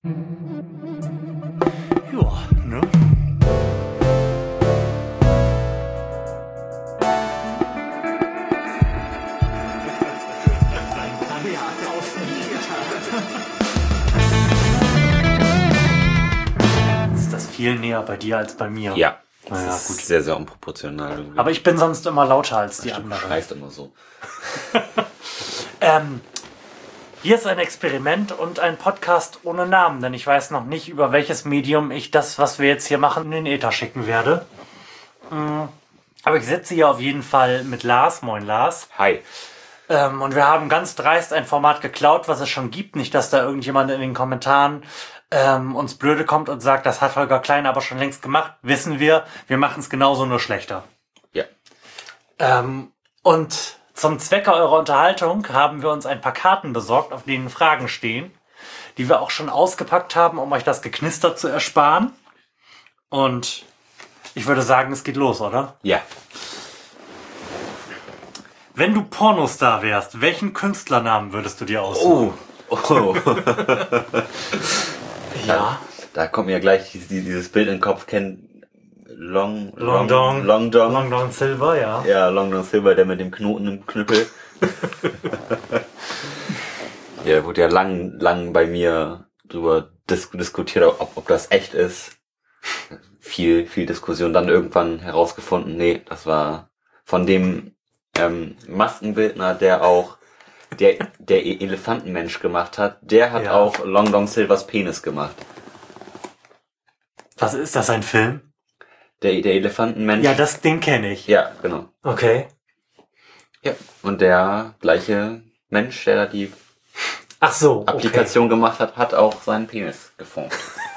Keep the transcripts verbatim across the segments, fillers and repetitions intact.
Ja, ne? Ist das viel näher bei dir als bei mir? Ja. Naja, das ist gut. sehr, sehr unproportional irgendwie. Aber ich bin sonst immer lauter als die du anderen. schreist immer so. Ähm, hier ist ein Experiment und ein Podcast ohne Namen, denn ich weiß noch nicht, über welches Medium ich das, was wir jetzt hier machen, in den Äther schicken werde. Ähm, aber ich sitze hier auf jeden Fall mit Lars. Moin Lars. Hi. Ähm, und wir haben ganz dreist ein Format geklaut, was es schon gibt. Nicht, dass da irgendjemand in den Kommentaren ähm, uns blöde kommt und sagt, das hat Holger Klein aber schon längst gemacht. Wissen wir, wir machen es genauso, nur schlechter. Ja. Ähm, und zum Zwecke eurer Unterhaltung haben wir uns ein paar Karten besorgt, auf denen Fragen stehen, die wir auch schon ausgepackt haben, um euch das Geknister zu ersparen. Und ich würde sagen, es geht los, oder? Ja. Wenn du Pornostar wärst, welchen Künstlernamen würdest du dir aussuchen? Oh. Oh. Ja. Da kommt mir gleich dieses, dieses Bild in den Kopf. Kennt Long, Long Dong. Long Dong. Long Dong Silver, ja. Ja, Long Dong Silver, der mit dem Knoten im Knüppel. Ja, da wurde ja lang, lang bei mir drüber dis- diskutiert, ob, ob das echt ist. Viel, viel Diskussion. Dann irgendwann herausgefunden, nee, das war von dem ähm, Maskenbildner, der auch der, der E- Elefantenmensch gemacht hat, der hat Ja. auch Long Dong Silvers Penis gemacht. Was ist das, ein Film? Der, der Elefantenmensch. Ja, das, den kenne ich. Ja, genau. Okay. Ja. Und der gleiche Mensch, der da die Ach so, okay. Applikation gemacht hat, hat auch seinen Penis geformt.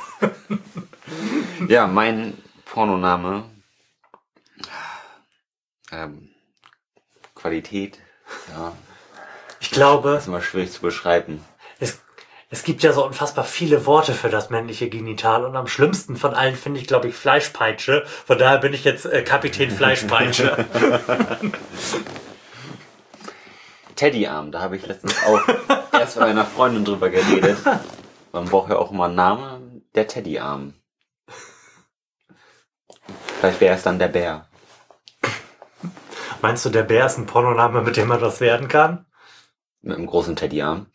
Ja, mein Pornoname. Ähm, Qualität. Ja, Ich glaube, ist immer schwierig zu beschreiben. es, es gibt ja so unfassbar viele Worte für das männliche Genital und am schlimmsten von allen finde ich, glaube ich, Fleischpeitsche. Von daher bin ich jetzt äh, Kapitän Fleischpeitsche. Teddyarm, da habe ich letztens auch erst mit einer Freundin drüber geredet. Man braucht ja auch immer einen Namen. Der Teddyarm. Vielleicht wäre es dann der Bär. Meinst du, der Bär ist ein Pornoname, mit dem man das werden kann? Mit einem großen Teddyarm.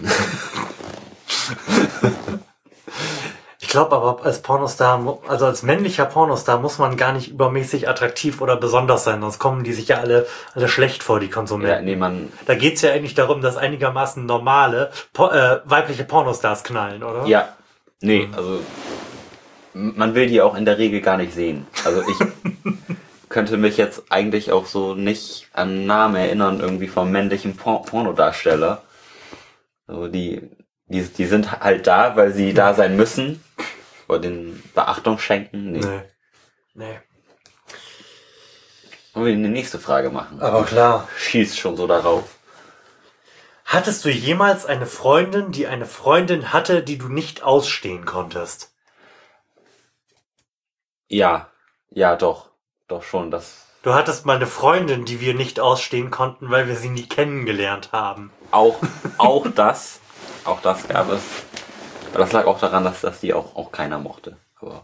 Ich glaube aber, als Pornostar, mu- also als männlicher Pornostar muss man gar nicht übermäßig attraktiv oder besonders sein, sonst kommen die sich ja alle, alle schlecht vor, die Ja, Konsumenten. nee, man. Da geht's ja eigentlich darum, dass einigermaßen normale po äh, weibliche Pornostars knallen, oder? Ja. Nee, also. m- Man will die auch in der Regel gar nicht sehen. Also ich könnte mich jetzt eigentlich auch so nicht an Namen erinnern, irgendwie vom männlichen Por- Pornodarsteller. Also die, die, die sind halt da, weil sie da sein müssen. Oder den Beachtung schenken. Nee. Nee. Nee. Wollen wir die nächste Frage machen? Aber klar. Schießt schon so darauf. Hattest du jemals eine Freundin, die eine Freundin hatte, die du nicht ausstehen konntest? Ja. Ja, doch. Doch schon, das Du hattest mal eine Freundin, die wir nicht ausstehen konnten, weil wir sie nie kennengelernt haben. auch, auch das, auch das gab es. Aber das lag auch daran, dass, dass die auch, auch keiner mochte. Aber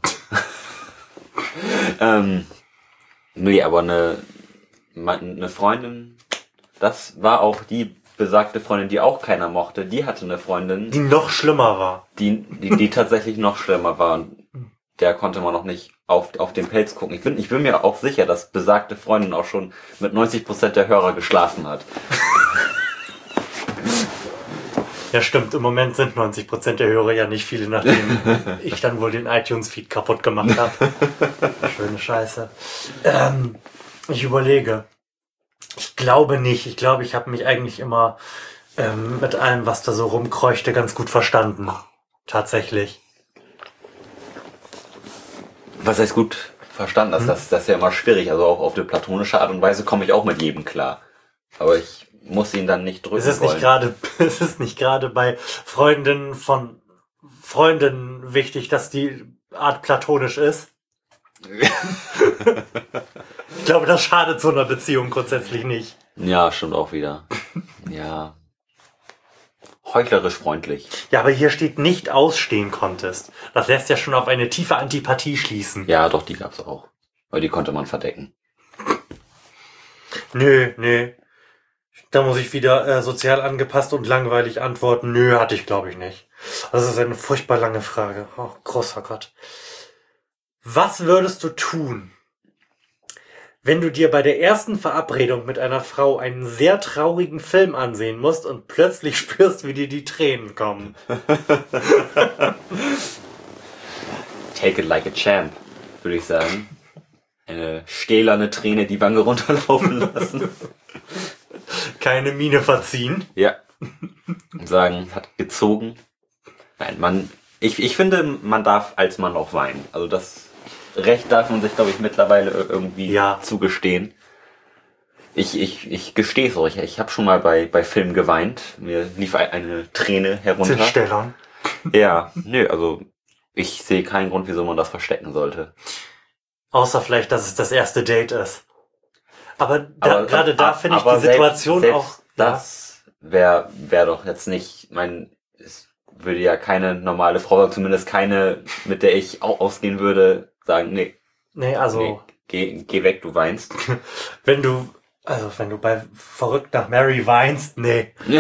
ähm, nee, aber eine, eine Freundin, das war auch die besagte Freundin, die auch keiner mochte. Die hatte eine Freundin, Die noch schlimmer war. die, die, die tatsächlich noch schlimmer war. Und der konnte man noch nicht auf, auf den Pelz gucken. Ich bin, ich bin mir auch sicher, dass besagte Freundin auch schon mit neunzig Prozent der Hörer geschlafen hat. Ja, stimmt. Im Moment sind neunzig Prozent der Hörer ja nicht viele, nachdem ich dann wohl den iTunes-Feed kaputt gemacht habe. Schöne Scheiße. Ähm, ich überlege. Ich glaube nicht. Ich glaube, ich habe mich eigentlich immer ähm, mit allem, was da so rumkreuchte, ganz gut verstanden. Tatsächlich. Was heißt gut verstanden? Das, das, das ist ja immer schwierig. Also auch auf eine platonische Art und Weise komme ich auch mit jedem klar. Aber ich muss ihn dann nicht drücken Es ist wollen. nicht gerade, es ist nicht gerade bei Freundinnen von Freundinnen wichtig, dass die Art platonisch ist. Ich glaube, das schadet so einer Beziehung grundsätzlich nicht. Ja, stimmt auch wieder. Ja. heuchlerisch freundlich. Ja, aber hier steht nicht ausstehen konntest. Das lässt ja schon auf eine tiefe Antipathie schließen. Ja, doch, die gab's auch. Weil die konnte man verdecken. Nö, nö. Da muss ich wieder äh, sozial angepasst und langweilig antworten. Nö, hatte ich glaube ich nicht. Das ist eine furchtbar lange Frage. Oh, großer Gott. Was würdest du tun, wenn du dir bei der ersten Verabredung mit einer Frau einen sehr traurigen Film ansehen musst und plötzlich spürst, wie dir die Tränen kommen? Take it like a champ, würde ich sagen. Eine stählerne Träne die Wange runterlaufen lassen. Keine Miene verziehen. Ja. Und sagen, hat gezogen. Nein, man, ich, ich finde, man darf als Mann auch weinen. Also das Recht darf man sich, glaube ich, mittlerweile irgendwie ja. zugestehen. Ich, ich, ich gestehe es euch. Ich habe schon mal bei, bei Filmen geweint. Mir lief eine Träne herunter. Zinsstellern. Ja, nö, also ich sehe keinen Grund, wieso man das verstecken sollte. Außer vielleicht, dass es das erste Date ist. Aber, da, aber gerade da finde ich die selbst, Situation selbst auch... Das wäre wär doch jetzt nicht... mein es würde ja keine normale Frau, zumindest keine, mit der ich auch ausgehen würde, sagen, nee. Nee, also... Nee, geh, geh weg, du weinst. Wenn du... Also, wenn du bei Verrückt nach Mary weinst, nee. Ja,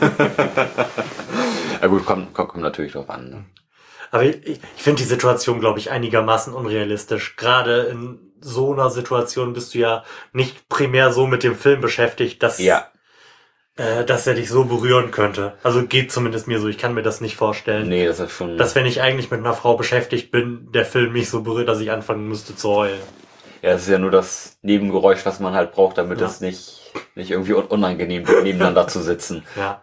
ja gut, kommt, kommt, kommt natürlich drauf an. Ne? Aber ich, ich finde die Situation, glaube ich, einigermaßen unrealistisch. Gerade in so einer Situation bist du ja nicht primär so mit dem Film beschäftigt, dass, ja. äh, dass er dich so berühren könnte. Also geht zumindest mir so. Ich kann mir das nicht vorstellen. Nee, das ist schon... Dass wenn ich eigentlich mit einer Frau beschäftigt bin, der Film mich so berührt, dass ich anfangen müsste zu heulen. Ja, das ist ja nur das Nebengeräusch, was man halt braucht, damit ja. es nicht, nicht irgendwie unangenehm wird, nebeneinander zu sitzen. Ja.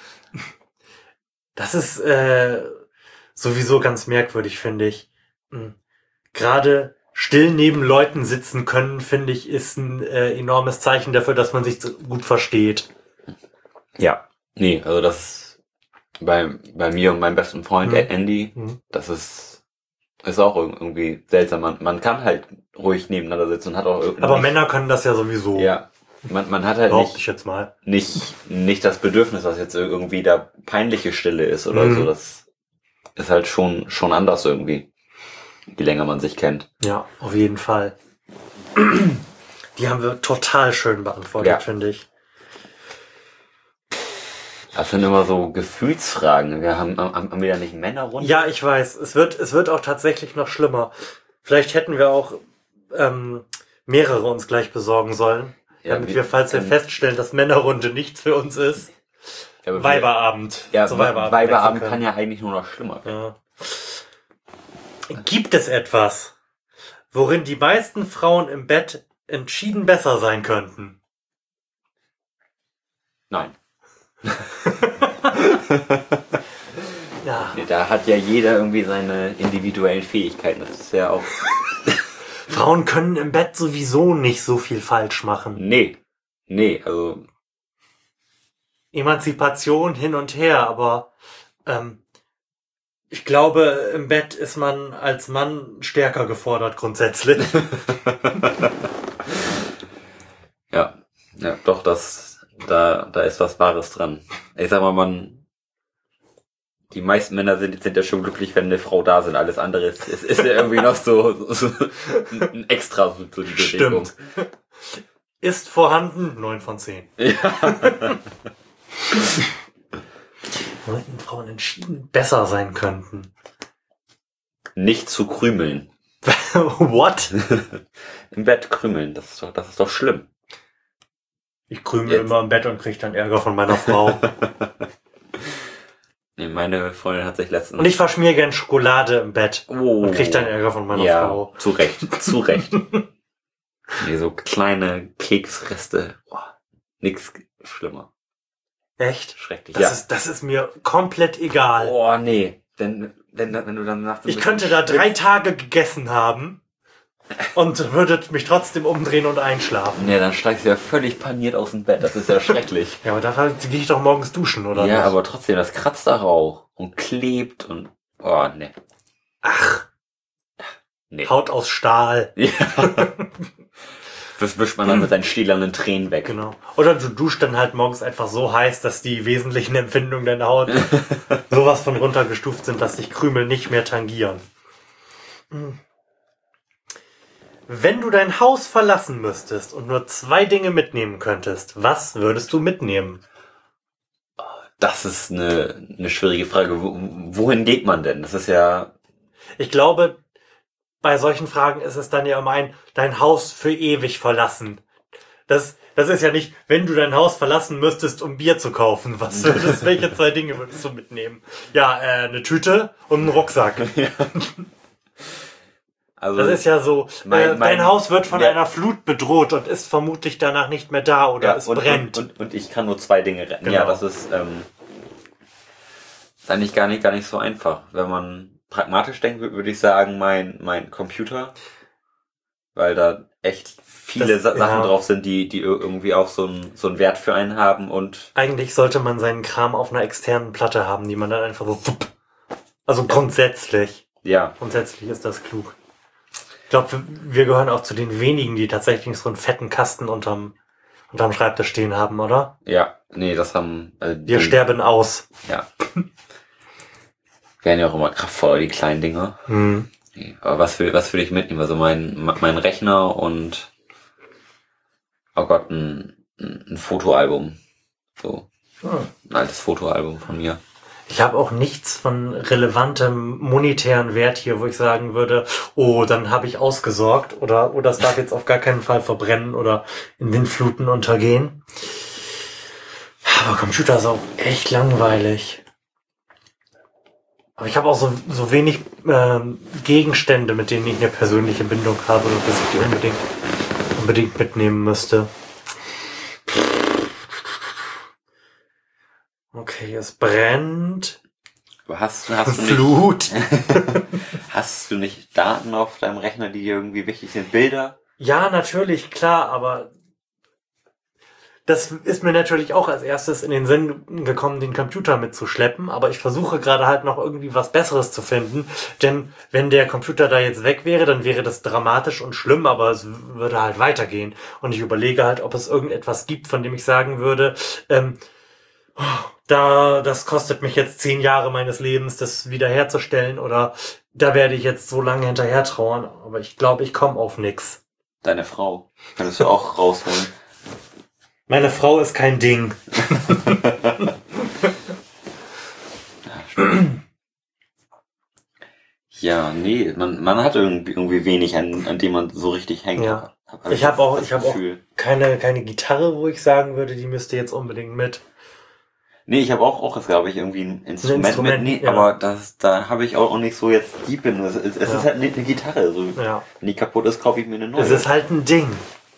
Das ist äh, sowieso ganz merkwürdig, finde ich. Mhm. Gerade still neben Leuten sitzen können, finde ich, ist ein äh, enormes Zeichen dafür, dass man sich gut versteht. Ja. Nee, also das ist bei, bei mir und meinem besten Freund, mhm. Andy, mhm. das ist... Ist auch irgendwie seltsam. Man, man kann halt ruhig nebeneinander sitzen und hat auch irgendwie... Aber Männer können das ja sowieso. Ja. Man, man hat halt nicht, nicht, jetzt mal. nicht, nicht das Bedürfnis, dass jetzt irgendwie da peinliche Stille ist oder mhm. so. Das ist halt schon, schon anders irgendwie. Je länger man sich kennt. Ja, auf jeden Fall. Die haben wir total schön beantwortet, ja. finde ich. Das sind immer so Gefühlsfragen. Wir haben, haben wir ja nicht Männerrunde? Ja, ich weiß. Es wird, es wird auch tatsächlich noch schlimmer. Vielleicht hätten wir auch ähm, mehrere uns gleich besorgen sollen, ja, damit wir, wir falls wir feststellen, dass Männerrunde nichts für uns ist, ja, Weiberabend. Ja, zum Weiberabend, Weiberabend kann ja eigentlich nur noch schlimmer werden. Ja. Gibt es etwas, worin die meisten Frauen im Bett entschieden besser sein könnten? Nein. Ja. Da hat ja jeder irgendwie seine individuellen Fähigkeiten. Das ist ja auch... Frauen können im Bett sowieso nicht so viel falsch machen. Nee. Nee, also... Emanzipation hin und her, aber ähm, ich glaube, im Bett ist man als Mann stärker gefordert grundsätzlich. ja, ja, doch, das... Da, da ist was Wahres dran. Ich sag mal, man, die meisten Männer sind, sind ja schon glücklich, wenn eine Frau da sind. Alles andere ist, ist, ist ja irgendwie noch so, so ein Extra, so die Bewegung. Stimmt. Ist vorhanden, neun von zehn. Ja. Wollten Frauen entschieden besser sein könnten. Nicht zu krümeln. What? Im Bett krümeln, das ist doch, das ist doch schlimm. Ich krümel Jetzt. immer im Bett und krieg dann Ärger von meiner Frau. Nee, meine Freundin hat sich letztens... Und ich verschmier gern Schokolade im Bett oh. und krieg dann Ärger von meiner ja, Frau. Zu Recht, zu Recht. Nee, so kleine Keksreste. Oh, nix schlimmer. Echt? Schrecklich, das ja. Ist, das ist mir komplett egal. Oh, nee. Denn, denn, wenn du dann nachts... Ich könnte da drei Tage gegessen haben und würdet mich trotzdem umdrehen und einschlafen. Nee, dann steigst du ja völlig paniert aus dem Bett. Das ist ja schrecklich. Ja, aber dafür gehe ich doch morgens duschen, oder? Ja, nicht? Aber trotzdem, das kratzt da Rauch und klebt und... Oh, nee. Ach. Nee. Haut aus Stahl. Ja. Das wischt man dann mit seinen stählernen Tränen weg. Genau. Oder du duschst dann halt morgens einfach so heiß, dass die wesentlichen Empfindungen deiner Haut sowas von runtergestuft sind, dass dich Krümel nicht mehr tangieren. Wenn du dein Haus verlassen müsstest und nur zwei Dinge mitnehmen könntest, was würdest du mitnehmen? Das ist eine, eine schwierige Frage. Wohin geht man denn? Das ist ja... Ich glaube, bei solchen Fragen ist es dann ja immer ein, dein Haus für ewig verlassen. Das, das ist ja nicht, wenn du dein Haus verlassen müsstest, um Bier zu kaufen. Was würdest, welche zwei Dinge würdest du mitnehmen? Ja, äh, eine Tüte und einen Rucksack. Ja. Also das ist ja so, mein, äh, dein mein, Haus wird von ja. einer Flut bedroht und ist vermutlich danach nicht mehr da oder ja, es und, brennt. Und, und, und ich kann nur zwei Dinge retten. Genau. Ja, das ist, ähm, ist eigentlich gar nicht, gar nicht so einfach. Wenn man pragmatisch denkt, würde ich sagen, mein, mein Computer, weil da echt viele das, Sa- Sachen ja. drauf sind, die, die irgendwie auch so einen, so einen Wert für einen haben und... Eigentlich sollte man seinen Kram auf einer externen Platte haben, die man dann einfach so, also grundsätzlich. Ja. Grundsätzlich ist das klug. Ich glaube, wir gehören auch zu den wenigen, die tatsächlich so einen fetten Kasten unterm, unterm Schreibtisch stehen haben, oder? Ja, nee, das haben... Also wir die, sterben aus. Ja. Werden ja auch immer kraftvoller, die kleinen Dinger. Mhm. Nee, aber was will, was will ich mitnehmen? Also mein, mein Rechner und... Oh Gott, ein, ein Fotoalbum. So. Hm. Ein altes Fotoalbum von mir. Ich habe auch nichts von relevantem monetären Wert hier, wo ich sagen würde, oh, dann habe ich ausgesorgt oder oder das darf jetzt auf gar keinen Fall verbrennen oder in Windfluten untergehen. Aber Computer ist auch echt langweilig. Aber ich habe auch so so wenig ähm, Gegenstände, mit denen ich eine persönliche Bindung habe, dass ich die unbedingt unbedingt mitnehmen müsste. Okay, es brennt. Hast, hast du Flut. Nicht, hast du nicht Daten auf deinem Rechner, die dir irgendwie wichtig sind? Bilder? Ja, natürlich, klar, aber das ist mir natürlich auch als erstes in den Sinn gekommen, den Computer mitzuschleppen, aber ich versuche gerade halt noch irgendwie was Besseres zu finden, denn wenn der Computer da jetzt weg wäre, dann wäre das dramatisch und schlimm, aber es würde halt weitergehen und ich überlege halt, ob es irgendetwas gibt, von dem ich sagen würde, ähm, da, das kostet mich jetzt zehn Jahre meines Lebens, das wiederherzustellen oder da werde ich jetzt so lange hinterher trauern, aber ich glaube, ich komme auf nix. Deine Frau könntest du auch rausholen. Meine Frau ist kein Ding. Ja, nee, man, man hat irgendwie, irgendwie wenig, an, an dem man so richtig hängt. Ja. Hab ich habe auch, ich habe auch keine, keine Gitarre, wo ich sagen würde, die müsste jetzt unbedingt mit. Nee, ich habe auch, auch, glaube ich, irgendwie ein Instrument, ein Instrument mit, nee, ja. aber das, da habe ich auch nicht so jetzt deep in. Es, es ja. ist halt eine, eine Gitarre, so. Ja. Wenn die kaputt ist, kaufe ich mir eine neue. Es ist halt ein Ding.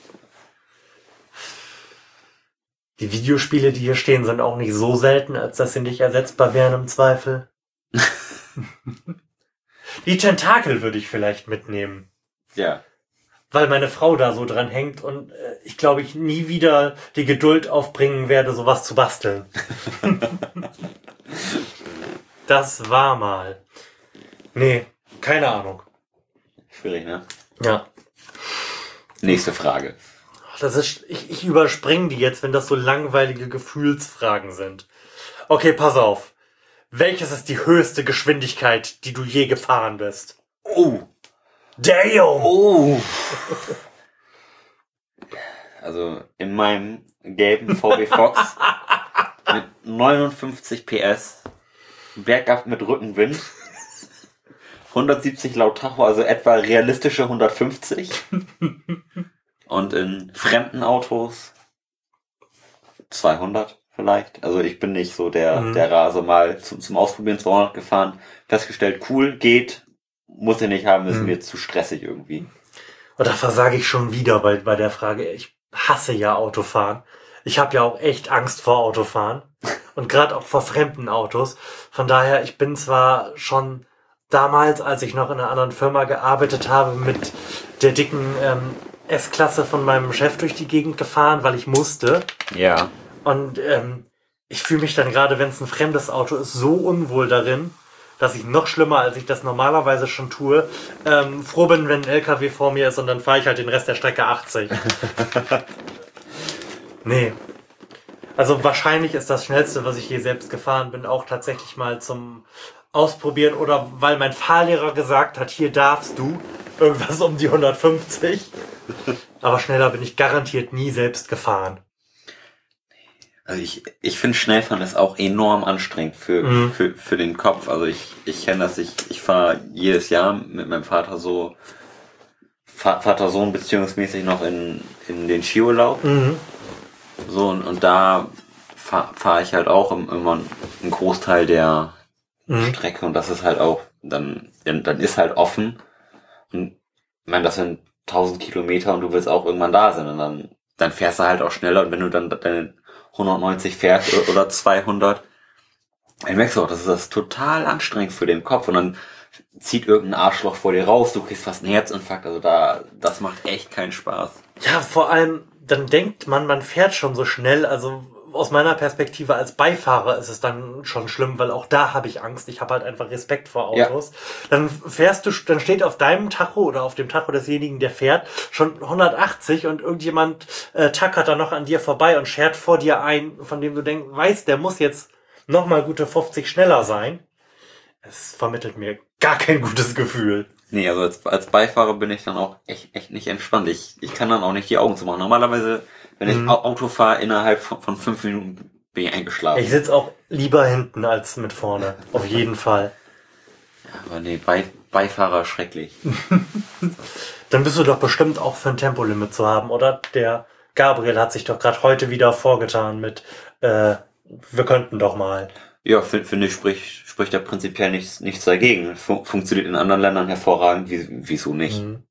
Die Videospiele, die hier stehen, sind auch nicht so selten, als dass sie nicht ersetzbar wären im Zweifel. Die Tentakel würde ich vielleicht mitnehmen. Ja. Weil meine Frau da so dran hängt und äh, ich glaube, ich nie wieder die Geduld aufbringen werde, sowas zu basteln. Das war mal. Nee, keine Ahnung. Schwierig, ne? Ja. Nächste Frage. Das ist, ich, ich überspringe die jetzt, wenn das so langweilige Gefühlsfragen sind. Okay, pass auf. Welches ist die höchste Geschwindigkeit, die du je gefahren bist? Oh. Damn! Oh! Also in meinem gelben V W Fox mit neunundfünfzig P S, bergab mit Rückenwind, hundertsiebzig laut Tacho, also etwa realistische hundertfünfzig. Und in fremden Autos zweihundert vielleicht. Also ich bin nicht so der, mhm. der Rase, mal zum, zum Ausprobieren zweihundert gefahren, festgestellt, cool, geht, muss ich nicht haben, ist mhm. mir zu stressig irgendwie. Und da versage ich schon wieder bei, bei der Frage. Ich hasse ja Autofahren. Ich habe ja auch echt Angst vor Autofahren. Und gerade auch vor fremden Autos. Von daher, ich bin zwar schon damals, als ich noch in einer anderen Firma gearbeitet habe, mit der dicken ähm, S-Klasse von meinem Chef durch die Gegend gefahren, weil ich musste. Ja. Und ähm, ich fühle mich dann gerade, wenn es ein fremdes Auto ist, so unwohl darin, dass ich noch schlimmer, als ich das normalerweise schon tue, ähm, froh bin, wenn ein L K W vor mir ist und dann fahre ich halt den Rest der Strecke achtzig. Nee. Also wahrscheinlich ist das Schnellste, was ich je selbst gefahren bin, auch tatsächlich mal zum Ausprobieren oder weil mein Fahrlehrer gesagt hat, hier darfst du irgendwas um die hundertfünfzig. Aber schneller bin ich garantiert nie selbst gefahren. Also ich, ich finde Schnellfahren ist auch enorm anstrengend für, mhm. für, für den Kopf. Also ich, ich kenne das, ich, ich fahre jedes Jahr mit meinem Vater so Vater-Sohn beziehungsmäßig noch in, in den Skiurlaub. Mhm. So, und, und da fahre fahr ich halt auch immer einen Großteil der mhm. Strecke und das ist halt auch, dann, dann ist halt offen und ich meine, das sind tausend Kilometer und du willst auch irgendwann da sein und dann, dann fährst du halt auch schneller und wenn du dann deine hundertneunzig fährst oder, oder zweihundert, dann merkst du auch, das ist das total anstrengend für den Kopf und dann zieht irgendein Arschloch vor dir raus, du kriegst fast einen Herzinfarkt, also da, das macht echt keinen Spaß. Ja, vor allem, dann denkt man, man fährt schon so schnell, also aus meiner Perspektive als Beifahrer ist es dann schon schlimm, weil auch da habe ich Angst. Ich habe halt einfach Respekt vor Autos. Ja. Dann fährst du, dann steht auf deinem Tacho oder auf dem Tacho desjenigen, der fährt, schon hundertachtzig und irgendjemand äh, tackert da noch an dir vorbei und schert vor dir ein, von dem du denkst, weißt, der muss jetzt nochmal gute fünfzig schneller sein. Es vermittelt mir gar kein gutes Gefühl. Nee, also als, als Beifahrer bin ich dann auch echt, echt nicht entspannt. Ich, ich kann dann auch nicht die Augen zumachen. Normalerweise, wenn ich mhm. Auto fahre, innerhalb von, von fünf Minuten bin ich eingeschlafen. Ich sitze auch lieber hinten als mit vorne. Auf jeden Fall. Ja, aber nee, Bei, Beifahrer schrecklich. Dann bist du doch bestimmt auch für ein Tempolimit zu haben, oder? Der Gabriel hat sich doch gerade heute wieder vorgetan mit, äh, wir könnten doch mal. Ja, finde find ich, spricht, spricht ja prinzipiell nichts, nichts dagegen. Fun- funktioniert in anderen Ländern hervorragend, wie, wieso nicht? Mhm.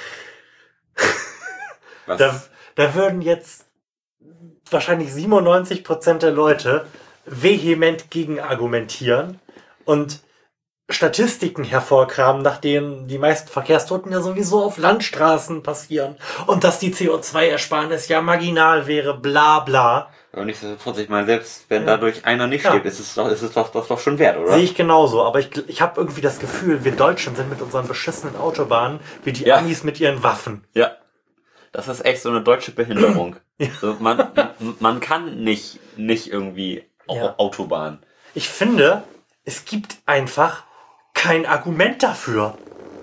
Was? Da, da würden jetzt wahrscheinlich siebenundneunzig Prozent der Leute vehement gegen argumentieren und Statistiken hervorkramen, nach denen die meisten Verkehrstoten ja sowieso auf Landstraßen passieren und dass die C O zwei Ersparnis ja marginal wäre, bla bla. Aber nichtsdestotrotz, ich meine, selbst wenn dadurch einer nicht stirbt, ja. ist es doch, ist es doch, doch, doch schon wert, oder? Sehe ich genauso, aber ich, ich habe irgendwie das Gefühl, wir Deutschen sind mit unseren beschissenen Autobahnen wie die ja. Amis mit ihren Waffen. Ja. Das ist echt so eine deutsche Behinderung. Ja. Also man, man kann nicht, nicht irgendwie ja. Autobahn. Ich finde, es gibt einfach kein Argument dafür.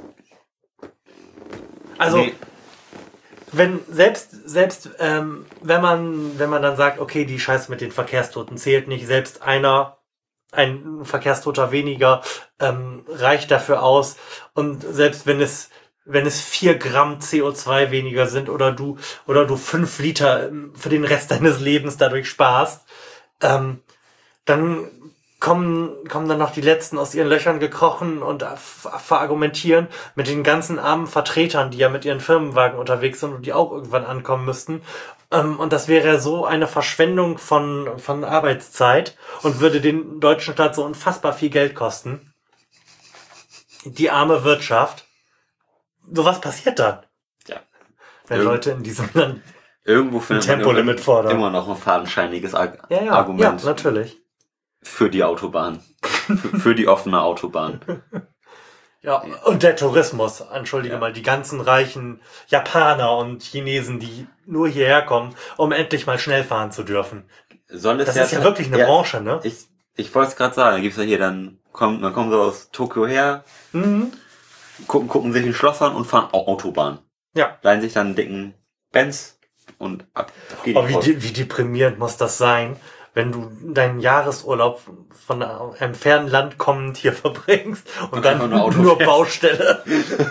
Also, nee. wenn selbst, selbst, ähm, wenn man, wenn man dann sagt, okay, die Scheiße mit den Verkehrstoten zählt nicht, selbst einer, ein Verkehrstoter weniger, ähm, reicht dafür aus. Und selbst wenn es, wenn es vier Gramm C O zwei weniger sind oder du, oder du fünf Liter für den Rest deines Lebens dadurch sparst, ähm, dann kommen, kommen dann noch die Letzten aus ihren Löchern gekrochen und verargumentieren mit den ganzen armen Vertretern, die ja mit ihren Firmenwagen unterwegs sind und die auch irgendwann ankommen müssten. Und das wäre so eine Verschwendung von, von Arbeitszeit und würde den deutschen Staat so unfassbar viel Geld kosten. Die arme Wirtschaft. So was passiert dann? Ja. Wenn Irgend- Leute in diesem Land irgendwo findet ein Tempolimit fordern. Immer noch ein fadenscheiniges Ar- ja, ja, Argument. Ja, natürlich. Für die Autobahn. für, für die offene Autobahn. Ja, und der Tourismus. Entschuldige ja. mal, die ganzen reichen Japaner und Chinesen, die nur hierher kommen, um endlich mal schnell fahren zu dürfen. Soll es das ja ist ja wirklich eine ja, Branche, ne? Ich, ich wollte es gerade sagen. Da gibt's ja hier dann, kommen, dann kommen sie aus Tokio her, mhm. gucken, gucken sich ein Schloss an und fahren Autobahn. Ja. Leihen sich dann einen dicken Benz und ab geht oh, wie, de- wie deprimierend muss das sein, wenn du deinen Jahresurlaub von einem fernen Land kommend hier verbringst und, und dann nur Baustelle.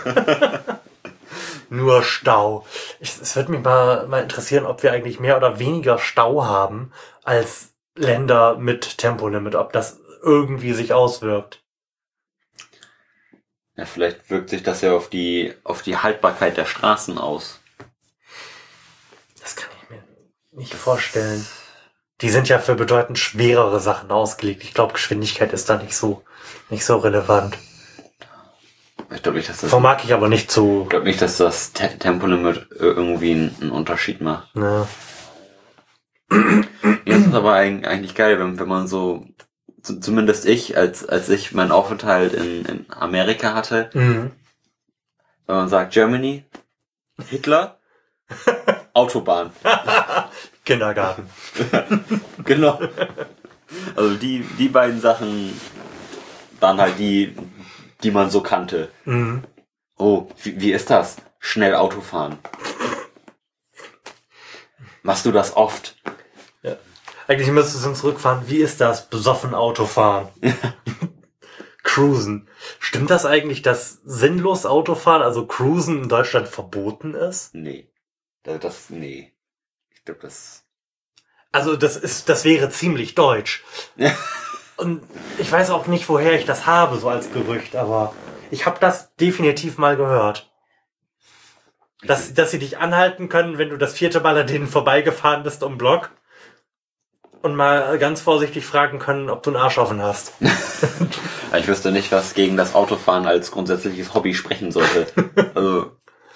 Nur Stau. Ich, es würde mich mal, mal interessieren, ob wir eigentlich mehr oder weniger Stau haben als Länder mit Tempolimit, ob das irgendwie sich auswirkt. Ja, vielleicht wirkt sich das ja auf die, auf die Haltbarkeit der Straßen aus. Das kann ich mir nicht vorstellen. Die sind ja für bedeutend schwerere Sachen ausgelegt. Ich glaube, Geschwindigkeit ist da nicht so, nicht so relevant. Ich glaube nicht, dass das. Vermag ich aber nicht zu. Ich glaube nicht, dass das Te- Tempolimit irgendwie einen, einen Unterschied macht. Ja. Ja, das ist aber eigentlich geil, wenn, wenn man so z- zumindest ich, als als ich meinen Aufenthalt in, in Amerika hatte, Mhm. wenn man sagt Germany, Hitler, Autobahn. Kindergarten. Genau. Also die die beiden Sachen waren halt die, die man so kannte. Mhm. Oh, wie, wie ist das? Schnell Auto fahren. Machst du das oft? Ja. Eigentlich müsstest du zurückfahren. Wie ist das? Besoffen Auto fahren. Cruisen. Stimmt das eigentlich, dass sinnlos Autofahren, also Cruisen in Deutschland verboten ist? Nee. Das, das nee. Ich glaube, das... Also das ist, das wäre ziemlich deutsch. Und ich weiß auch nicht, woher ich das habe, so als Gerücht, aber ich habe das definitiv mal gehört. Dass, dass sie dich anhalten können, wenn du das vierte Mal an denen vorbeigefahren bist um Block und mal ganz vorsichtig fragen können, ob du einen Arsch offen hast. Ich wüsste nicht, was gegen das Autofahren als grundsätzliches Hobby sprechen sollte. Also,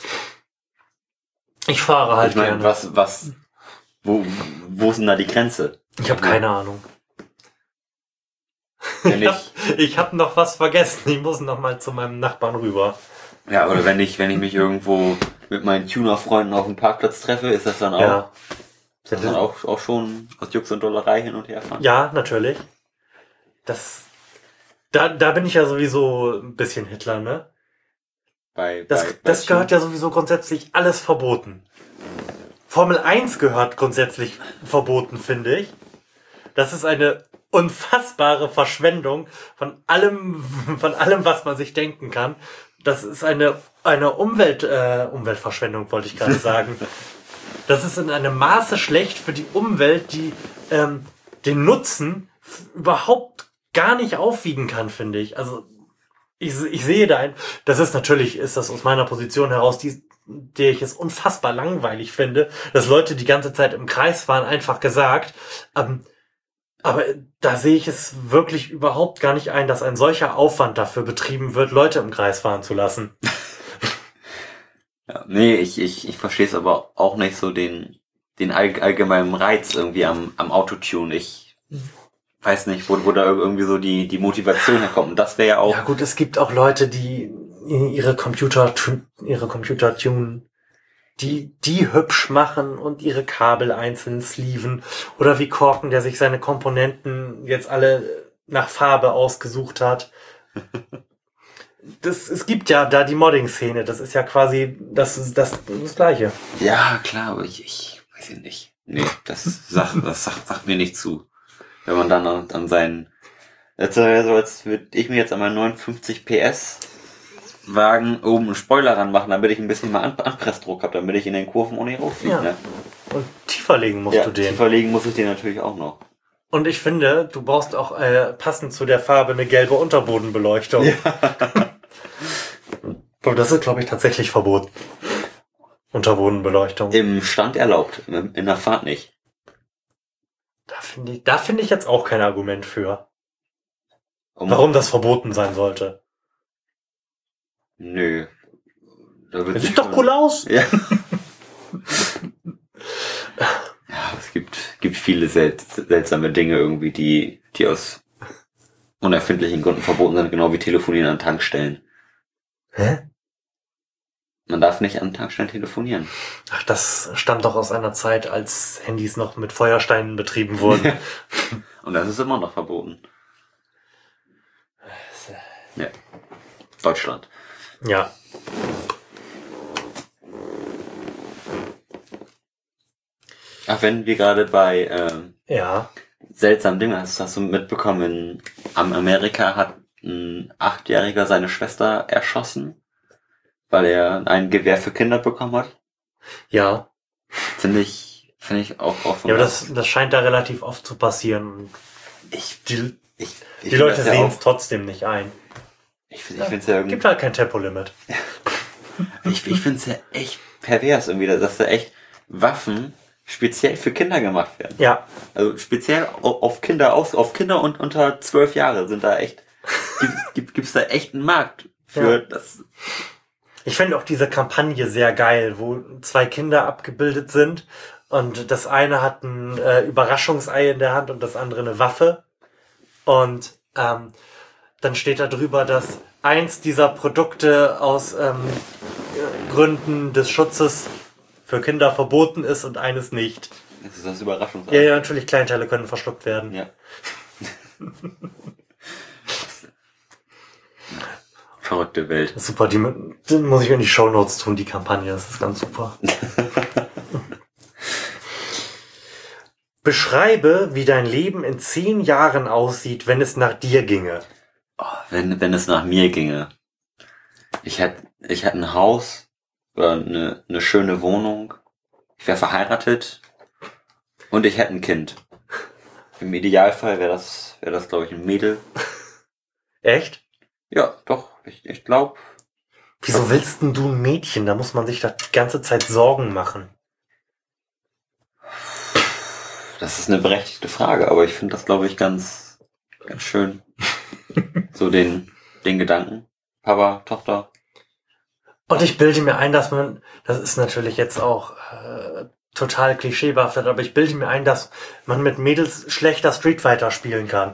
Ich fahre halt ich meine, gerne. was, was, wo, wo ist denn da die Grenze? Ich habe keine Ahnung. Wenn Ich ich, hab, ich hab noch was vergessen. Ich muss noch mal zu meinem Nachbarn rüber. ja, oder wenn ich, wenn ich mich irgendwo mit meinen Tuner-Freunden auf dem Parkplatz treffe, ist das dann auch, Ja. ist das dann auch, auch schon aus Jux und Dollerei hin und her fahren? Ja, natürlich. Das, da, da bin ich ja sowieso ein bisschen Hitler, ne? Bei, Das, bei, bei das gehört ja sowieso grundsätzlich alles verboten. Formel eins gehört grundsätzlich verboten, finde ich. Das ist eine unfassbare Verschwendung von allem, von allem, was man sich denken kann. Das ist eine, eine Umwelt, äh, Umweltverschwendung, wollte ich gerade sagen. Das ist in einem Maße schlecht für die Umwelt, die ähm, den Nutzen f- überhaupt gar nicht aufwiegen kann, finde ich. Also ich, ich sehe da ein, das ist natürlich, ist das aus meiner Position heraus, die, der ich es unfassbar langweilig finde, dass Leute die ganze Zeit im Kreis fahren, einfach gesagt. Ähm, aber da sehe ich es wirklich überhaupt gar nicht ein, dass ein solcher Aufwand dafür betrieben wird, Leute im Kreis fahren zu lassen. Ja, nee, ich, ich, ich verstehe es aber auch nicht so den, den all, allgemeinen Reiz irgendwie am, am Autotune. Ich weiß nicht, wo, wo da irgendwie so die, die Motivation herkommt. Und das wäre ja auch, Ja gut, es gibt auch Leute, die ihre Computer, tu- ihre Computer tunen, die, die hübsch machen und ihre Kabel einzeln sleeven. Oder wie Korken, der sich seine Komponenten jetzt alle nach Farbe ausgesucht hat. Das, es gibt ja da die Modding-Szene, das ist ja quasi das, ist das, das Gleiche. ja klar, aber ich, ich weiß ja nicht. Nee, das sagt, das sagt, sagt mir nicht zu. Wenn man dann an, an seinen, jetzt wäre so, als würde ich mir jetzt an meinen neunundfünfzig P S Wagen oben einen Spoiler ranmachen, damit ich ein bisschen mal An Anpressdruck habe, damit ich in den Kurven ohne rausfliege. Ja. Ne? Und tiefer legen musst Ja, du den. tiefer legen muss ich den natürlich auch noch. Und ich finde, du brauchst auch äh, passend zu der Farbe eine gelbe Unterbodenbeleuchtung. Ja. Aber das ist, glaube ich, tatsächlich verboten. Unterbodenbeleuchtung. Im Stand erlaubt, in der Fahrt nicht. Da finde ich, da finde ich jetzt auch kein Argument für, Um, warum das verboten sein sollte. Nö. Da wird Das sich sieht doch schon- cool aus. Ja. Ja, es gibt, gibt viele sel seltsame Dinge irgendwie, die, die aus unerfindlichen Gründen verboten sind, genau wie Telefonieren an Tankstellen. Hä? Man darf nicht an Tankstellen telefonieren. Ach, das stammt doch aus einer Zeit, als Handys noch mit Feuersteinen betrieben wurden. Und das ist immer noch verboten. Ja. Deutschland. Ja. Ach, wenn wir gerade bei ähm, Ja. seltsamen Dingen, hast, hast du mitbekommen, in am Amerika hat ein Achtjähriger seine Schwester erschossen, weil er ein Gewehr für Kinder bekommen hat. Ja. Finde ich, finde ich auch offen. Ja, aber das, das scheint da relativ oft zu passieren. ich, Die, ich, ich die Leute das ja sehen es auch- trotzdem nicht ein. Ich finde ich finde es ja irgendwie, Gibt halt kein Tempolimit. ich, ich finde es ja echt pervers irgendwie, dass da echt Waffen speziell für Kinder gemacht werden. Ja. Also speziell au- auf Kinder aus, auf Kinder und unter zwölf Jahre sind da echt, gibt, gibt, gibt's da echt einen Markt für Ja. das. Ich finde auch diese Kampagne sehr geil, wo zwei Kinder abgebildet sind und das eine hat ein äh, Überraschungsei in der Hand und das andere eine Waffe. Und ähm, dann steht da drüber, dass eins dieser Produkte aus ähm, Gründen des Schutzes für Kinder verboten ist und eines nicht. Das ist das Überraschung. Ja, ja, natürlich, Kleinteile können verschluckt werden. Ja. Verrückte Welt. Super, die, die muss ich in die Shownotes tun, die Kampagne, das ist ganz super. Beschreibe, wie dein Leben in zehn Jahren aussieht, wenn es nach dir ginge. Oh, wenn, wenn es nach mir ginge. Ich hätte, ich hätte ein Haus oder eine, eine schöne Wohnung. Ich wäre verheiratet und ich hätte ein Kind. Im Idealfall wäre das, wäre das, glaube ich, ein Mädel. Echt? Ja, doch. Ich, ich glaube. Wieso willst denn du ein Mädchen? Da muss man sich da die ganze Zeit Sorgen machen. Das ist eine berechtigte Frage, aber ich finde das, glaube ich, ganz, ganz schön. So den, den Gedanken. Papa, Tochter. Und ich bilde mir ein, dass man, das ist natürlich jetzt auch äh, total klischeebehaftet, aber ich bilde mir ein, dass man mit Mädels schlechter Street Fighter spielen kann.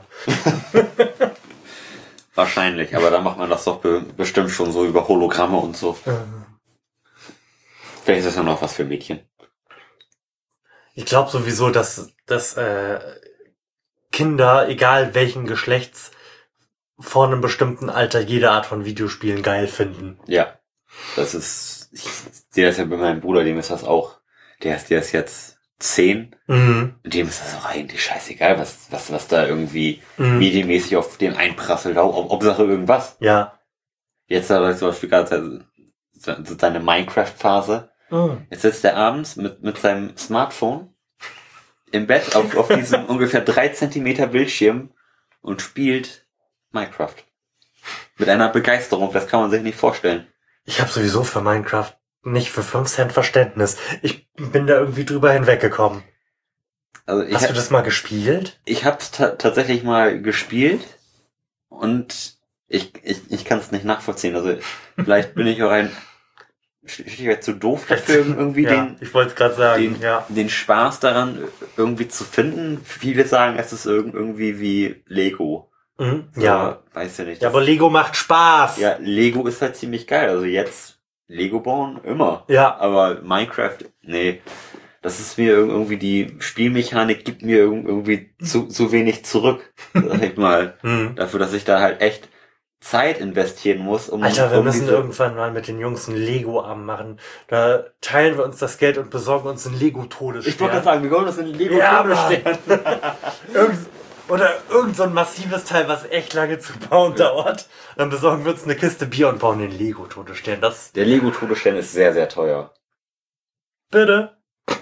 Wahrscheinlich, aber da macht man das doch be- bestimmt schon so über Hologramme und so. Mhm. Vielleicht ist das ja noch was für Mädchen. Ich glaube sowieso, dass, dass äh, Kinder, egal welchen Geschlechts, vor einem bestimmten Alter jede Art von Videospielen geil finden. Ja, das ist, ich sehe das ja bei meinem Bruder, dem ist das auch, der ist, der ist jetzt zehn, Mhm. dem ist das auch eigentlich scheißegal, was, was, was da irgendwie Mhm. medienmäßig auf den einprasselt, Hau- Hauptsache irgendwas. Ja. Jetzt hat er zum Beispiel gerade se- seine Minecraft-Phase. Mhm. Jetzt sitzt er abends mit, mit seinem Smartphone im Bett auf, auf diesem ungefähr drei Zentimeter Bildschirm und spielt Minecraft. Mit einer Begeisterung, das kann man sich nicht vorstellen. Ich habe sowieso für Minecraft nicht für fünf Cent Verständnis. Ich bin da irgendwie drüber hinweggekommen. Also ich Hast hab, du das mal gespielt? ich hab's ta- tatsächlich mal gespielt und ich, ich, ich kann es nicht nachvollziehen. Also vielleicht bin ich auch ein Stück zu doof dafür, irgendwie ja, den, ich wollte es gerade sagen, den, ja. den Spaß daran irgendwie zu finden. Viele sagen, es ist irg- irgendwie wie Lego. Mhm. So, Ja. weiß ja nicht. Ja, das- aber Lego macht Spaß. ja, Lego ist halt ziemlich geil. Also jetzt Lego bauen, immer. Ja. Aber Minecraft, nee. Das ist mir irg- irgendwie, die Spielmechanik gibt mir irg- irgendwie zu, zu wenig zurück. Sag ich mal. Mhm. Dafür, dass ich da halt echt Zeit investieren muss, um, Alter, wir um müssen diese- irgendwann mal mit den Jungs einen Lego-Abend machen. Da teilen wir uns das Geld und besorgen uns einen Lego-Todesstern. Ich wollte gerade sagen, wir wollen uns einen Lego Ja, bestellen. Irgend, oder irgend so ein massives Teil, was echt lange zu bauen dauert. Dann besorgen wir uns eine Kiste Bier und bauen den Lego-Todesstern. Das, Der Lego Todesstern ist sehr, sehr teuer. bitte.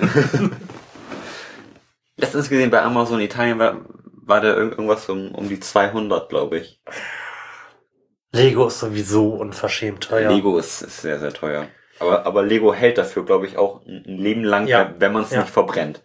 Letztens gesehen bei Amazon Italien war, war da irg- irgendwas um, um die zweihundert, glaube ich. Lego ist sowieso unverschämt teuer. Lego ist, ist sehr, sehr teuer. Aber, aber Lego hält dafür, glaube ich, auch ein ein Leben lang, Ja. wenn- wenn man es Ja. nicht verbrennt.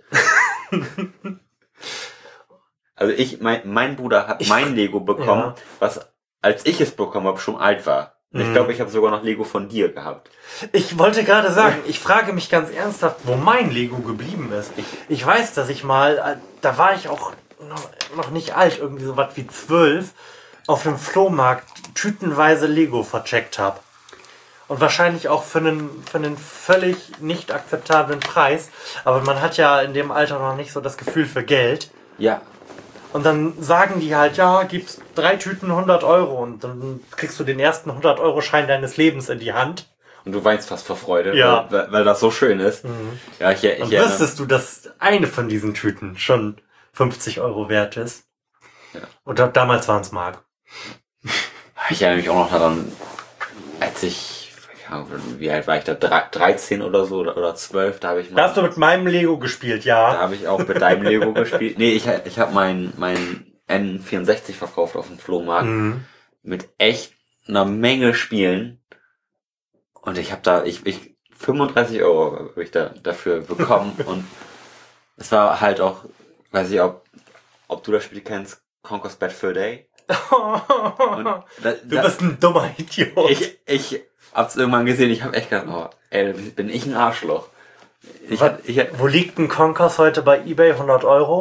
Also ich, mein, mein Bruder hat Ich- mein Lego bekommen, Ja. was, als ich es bekommen habe, schon alt war. Und ich Mhm. glaube, ich habe sogar noch Lego von dir gehabt. Ich wollte gerade sagen, ich frage mich ganz ernsthaft, wo mein Lego geblieben ist. Ich weiß, dass ich mal, äh, da war ich auch noch, noch nicht alt, irgendwie so was wie zwölf, auf einem Flohmarkt tütenweise Lego vercheckt habe. Und wahrscheinlich auch für einen, für einen völlig nicht akzeptablen Preis. Aber man hat ja in dem Alter noch nicht so das Gefühl für Geld. Ja. Und dann sagen die halt, ja, gibst drei Tüten hundert Euro und dann kriegst du den ersten hundert Euro Schein deines Lebens in die Hand. Und du weinst fast vor Freude, Ja. weil, weil das so schön ist. Mhm. Ja, ich, ich Und erinnere- wüsstest du, dass eine von diesen Tüten schon fünfzig Euro wert ist? Ja. Und da- damals waren es Mark. Ich erinnere mich auch noch daran, als ich, ja, wie alt war ich da, Dre- dreizehn oder so, oder, oder zwölf, da habe ich mal, Da hast du mit meinem Lego gespielt, da ja. habe ich auch mit deinem Lego gespielt. Nee, ich, ich habe mein, mein N vierundsechzig verkauft auf dem Flohmarkt Mhm. mit echt einer Menge Spielen. Und ich habe da, ich, ich, fünfunddreißig Euro habe ich da dafür bekommen. Und es war halt auch, weiß ich, ob, ob du das Spiel kennst, Conker's Bad Fur Day. Und da, Du da, bist ein dummer Idiot. Ich, ich hab's irgendwann gesehen, ich hab echt gedacht, oh, ey, bin ich ein Arschloch. Ich, Was? hab- ich, hab- Wo liegt ein Conkers heute bei eBay? hundert Euro?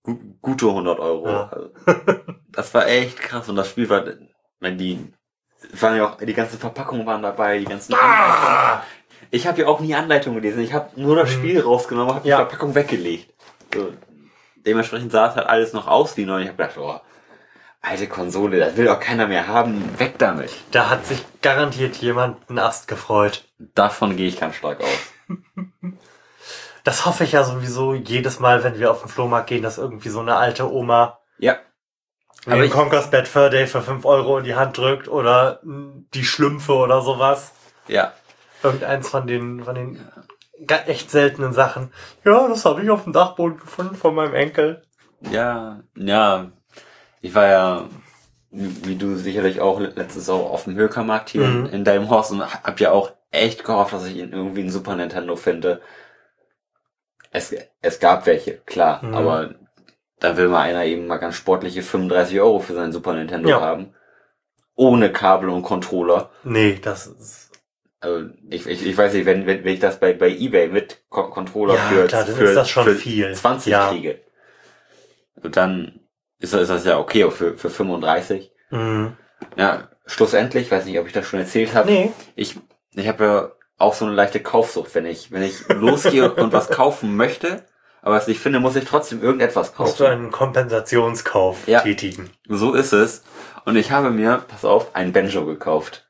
gu- gute hundert Euro. Ja. Also, das war echt krass und das Spiel war, wenn die, waren ja auch, die ganzen Verpackungen waren dabei, die ganzen Ah! Ich habe ja auch nie Anleitung gelesen. Ich habe nur das Spiel rausgenommen, habe die Ja. Verpackung weggelegt. So, dementsprechend sah es halt alles noch aus wie neu. Ich habe gedacht, oh, alte Konsole, das will doch keiner mehr haben. Weg damit. Da hat sich garantiert jemand einen Ast gefreut. Davon gehe ich ganz stark aus. Das hoffe ich ja sowieso jedes Mal, wenn wir auf den Flohmarkt gehen, dass irgendwie so eine alte Oma Ja. mir Aber den ich- Conker's Bad Fur Day für fünf Euro in die Hand drückt oder mh, die Schlümpfe oder sowas. Ja. Irgendeins von den, von den ga- echt seltenen Sachen. Ja, das habe ich auf dem Dachboden gefunden von meinem Enkel. Ja. Ja. Ich war ja, wie du sicherlich auch letztes auch auf dem Hökermarkt hier Mhm. in deinem Haus und hab ja auch echt gehofft, dass ich irgendwie einen Super Nintendo finde. Es, es gab welche, klar, Mhm. aber da will mal einer eben mal ganz sportliche fünfunddreißig Euro für seinen Super Nintendo Ja. haben. Ohne Kabel und Controller. Nee, das ist... Also ich, ich, ich weiß nicht, wenn, wenn, wenn ich das bei, bei eBay mit Con- Controller Ja, für, klar, dann für, ist das schon für viel. zwanzig Ja. kriege, und dann ist das, ist das ja okay auch für, für fünfunddreißig. Mhm. Ja, schlussendlich, weiß nicht, ob ich das schon erzählt habe. Nee. Ich, ich habe ja auch so eine leichte Kaufsucht, wenn ich, wenn ich losgehe und was kaufen möchte, aber was ich finde, muss ich trotzdem irgendetwas kaufen. Musst du einen Kompensationskauf Ja. tätigen. So ist es. Und ich habe mir, pass auf, ein Banjo gekauft.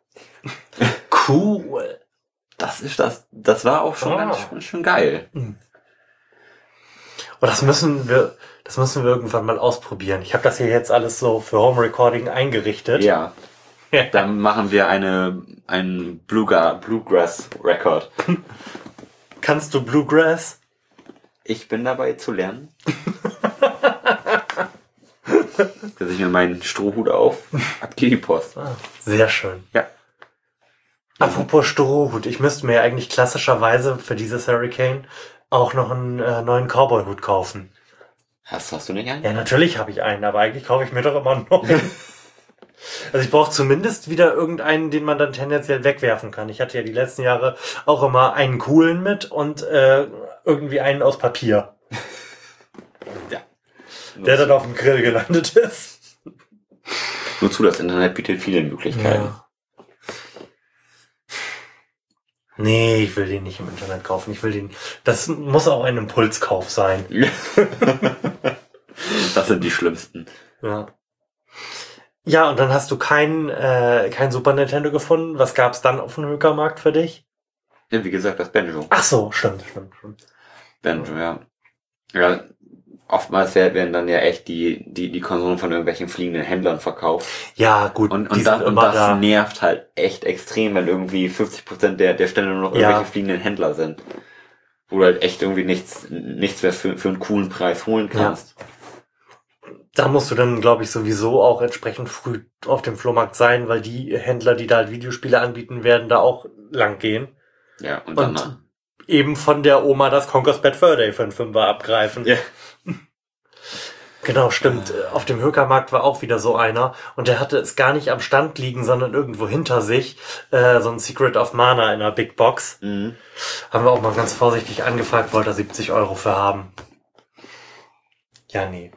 Cool. Das ist das, das war auch schon Ah. ganz schön, schon geil. Und das müssen wir, das müssen wir irgendwann mal ausprobieren. Ich habe das hier jetzt alles so für Home Recording eingerichtet. Ja. Dann machen wir eine, einen Bluegra- Bluegrass Record. Kannst du Bluegrass? Ich bin dabei zu lernen. Setze ich mir meinen Strohhut auf, ab geht die Post. Ah, sehr schön. Ja. Apropos Strohhut, ich müsste mir eigentlich klassischerweise für dieses Hurricane auch noch einen äh, neuen Cowboy-Hut kaufen. Hast, hast du nicht einen? Ja, natürlich habe ich einen, aber eigentlich kaufe ich mir doch immer einen neuen. Also ich brauche zumindest wieder irgendeinen, den man dann tendenziell wegwerfen kann. Ich hatte ja die letzten Jahre auch immer einen coolen mit und äh, irgendwie einen aus Papier, Ja. der dann auf dem Grill gelandet ist. Nur zu, das Internet bietet viele Möglichkeiten. Ja. Nee, ich will den nicht im Internet kaufen. Ich will den. Das muss auch ein Impulskauf sein. Das sind die schlimmsten. Ja. Ja, und dann hast du kein, äh, kein Super Nintendo gefunden. Was gab's dann auf dem Hökermarkt für dich? Ja, wie gesagt, das Banjo. Ach so, stimmt, stimmt, stimmt. Banjo, ja. Ja, oftmals werden dann ja echt die, die, die Konsolen von irgendwelchen fliegenden Händlern verkauft. Ja, gut. Und, die und, das, sind und immer das da. nervt halt echt extrem, wenn irgendwie fünfzig Prozent der, der Stände nur noch Ja. irgendwelche fliegenden Händler sind. Wo du halt echt irgendwie nichts, nichts mehr für, für einen coolen Preis holen kannst. Da musst du dann, glaube ich, sowieso auch entsprechend früh auf dem Flohmarkt sein, weil die Händler, die da halt Videospiele anbieten, werden da auch lang gehen. Ja, und dann. Und eben von der Oma das Conker's Bad Fur Day für einen Fünfer abgreifen. Ja. Genau, stimmt. Auf dem Hökermarkt war auch wieder so einer und der hatte es gar nicht am Stand liegen, sondern irgendwo hinter sich. Äh, so ein Secret of Mana in einer Big Box. Mhm. Haben wir auch mal ganz vorsichtig angefragt, wollte er siebzig Euro für haben. Ja, nee.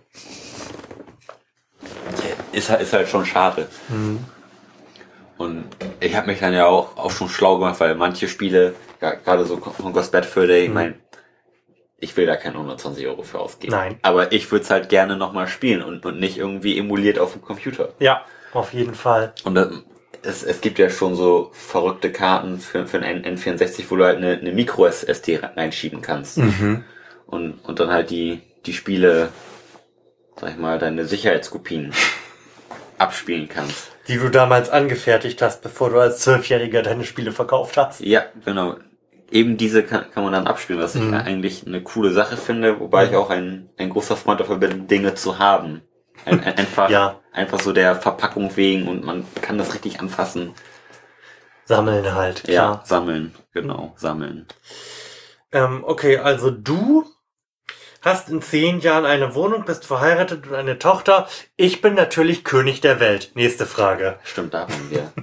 Ist halt, ist halt schon schade. Mhm. Und ich habe mich dann ja auch, auch schon schlau gemacht, weil manche Spiele, ja, gerade so Conker's Bad Fur Day, ich Mhm. mein, ich will da keine hundertzwanzig Euro für ausgeben. Nein. Aber ich würde es halt gerne nochmal spielen und, und nicht irgendwie emuliert auf dem Computer. Ja, auf jeden Fall. Und das, es, es gibt ja schon so verrückte Karten für, für ein N vierundsechzig, wo du halt eine, eine Micro-S S D reinschieben kannst. Mhm. Und, und dann halt die, die Spiele, sag ich mal, deine Sicherheitskopien abspielen kannst. Die du damals angefertigt hast, bevor du als Zwölfjähriger deine Spiele verkauft hast. Ja, genau. Eben diese kann, kann man dann abspielen, was ich Mhm. eigentlich eine coole Sache finde, wobei ich auch ein, ein großer Freund davon bin, Dinge zu haben. Ein, ein, einfach, Ja. einfach so der Verpackung wegen und man kann das richtig anfassen. Sammeln halt, Ja, klar. sammeln. Genau, sammeln. Ähm, okay, also du hast in zehn Jahren eine Wohnung, bist verheiratet und eine Tochter. Ich bin natürlich König der Welt. Nächste Frage. Stimmt, da haben wir.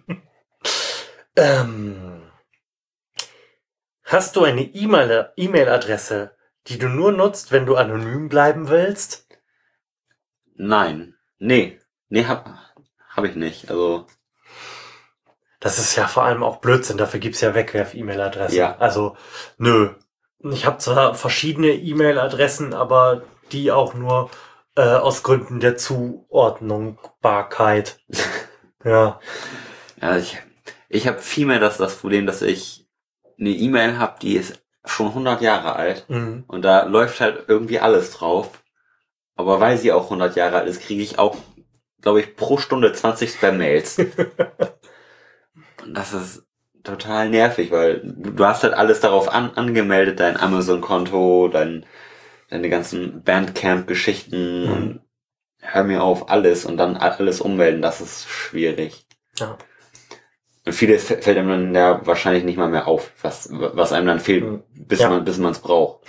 Ähm, hast du eine E-Mail- E-Mail-Adresse, die du nur nutzt, wenn du anonym bleiben willst? Nein. Nee. Nee, hab, hab ich nicht. Also. Das ist ja vor allem auch Blödsinn. Dafür gibt's ja Wegwerf-E-Mail-Adressen. Ja. Also, nö. Ich habe zwar verschiedene E-Mail-Adressen, aber die auch nur äh, aus Gründen der Zuordnungbarkeit. Ja. Ja, ich, ich habe vielmehr das, das Problem, dass ich eine E-Mail habe, die ist schon hundert Jahre alt. Mhm. Und da läuft halt irgendwie alles drauf. Aber weil sie auch hundert Jahre alt ist, kriege ich auch, glaube ich, pro Stunde zwanzig Spam-Mails. Und das ist total nervig, weil du hast halt alles darauf an, angemeldet, dein Amazon-Konto, dein, deine ganzen Bandcamp-Geschichten. Mhm. Hör mir auf, alles und dann alles ummelden, das ist schwierig. Ja. Und vieles fällt einem dann ja wahrscheinlich nicht mal mehr auf, was, was einem dann fehlt, Mhm. bis Ja. man, bis man es braucht.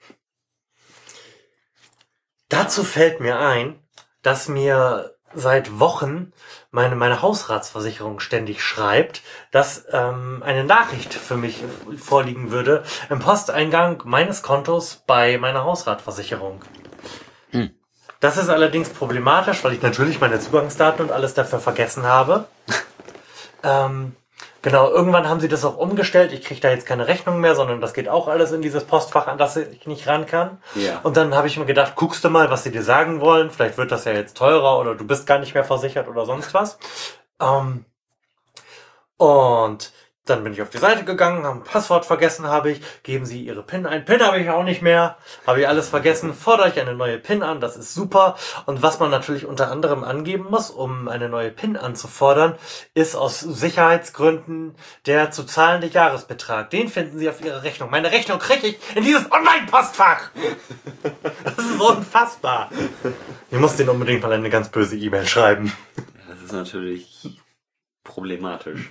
Dazu fällt mir ein, dass mir seit Wochen meine, meine Hausratsversicherung ständig schreibt, dass ähm, eine Nachricht für mich vorliegen würde im Posteingang meines Kontos bei meiner Hausratversicherung. Hm. Das ist allerdings problematisch, weil ich natürlich meine Zugangsdaten und alles dafür vergessen habe. ähm, genau, irgendwann haben sie das auch umgestellt. Ich kriege da jetzt keine Rechnung mehr, sondern das geht auch alles in dieses Postfach, an das ich nicht ran kann. Ja. Und dann habe ich mir gedacht, guckst du mal, was sie dir sagen wollen. Vielleicht wird das ja jetzt teurer oder du bist gar nicht mehr versichert oder sonst was. Ähm, und dann bin ich auf die Seite gegangen, habe ein Passwort vergessen, habe ich. Geben Sie Ihre PIN ein. PIN habe ich auch nicht mehr. Habe ich alles vergessen. Fordere ich eine neue PIN an. Das ist super. Und was man natürlich unter anderem angeben muss, um eine neue PIN anzufordern, ist aus Sicherheitsgründen der zu zahlende Jahresbetrag. Den finden Sie auf Ihrer Rechnung. Meine Rechnung kriege ich in dieses Online-Postfach. Das ist unfassbar. Ich muss denen unbedingt mal eine ganz böse E-Mail schreiben. Das ist natürlich problematisch.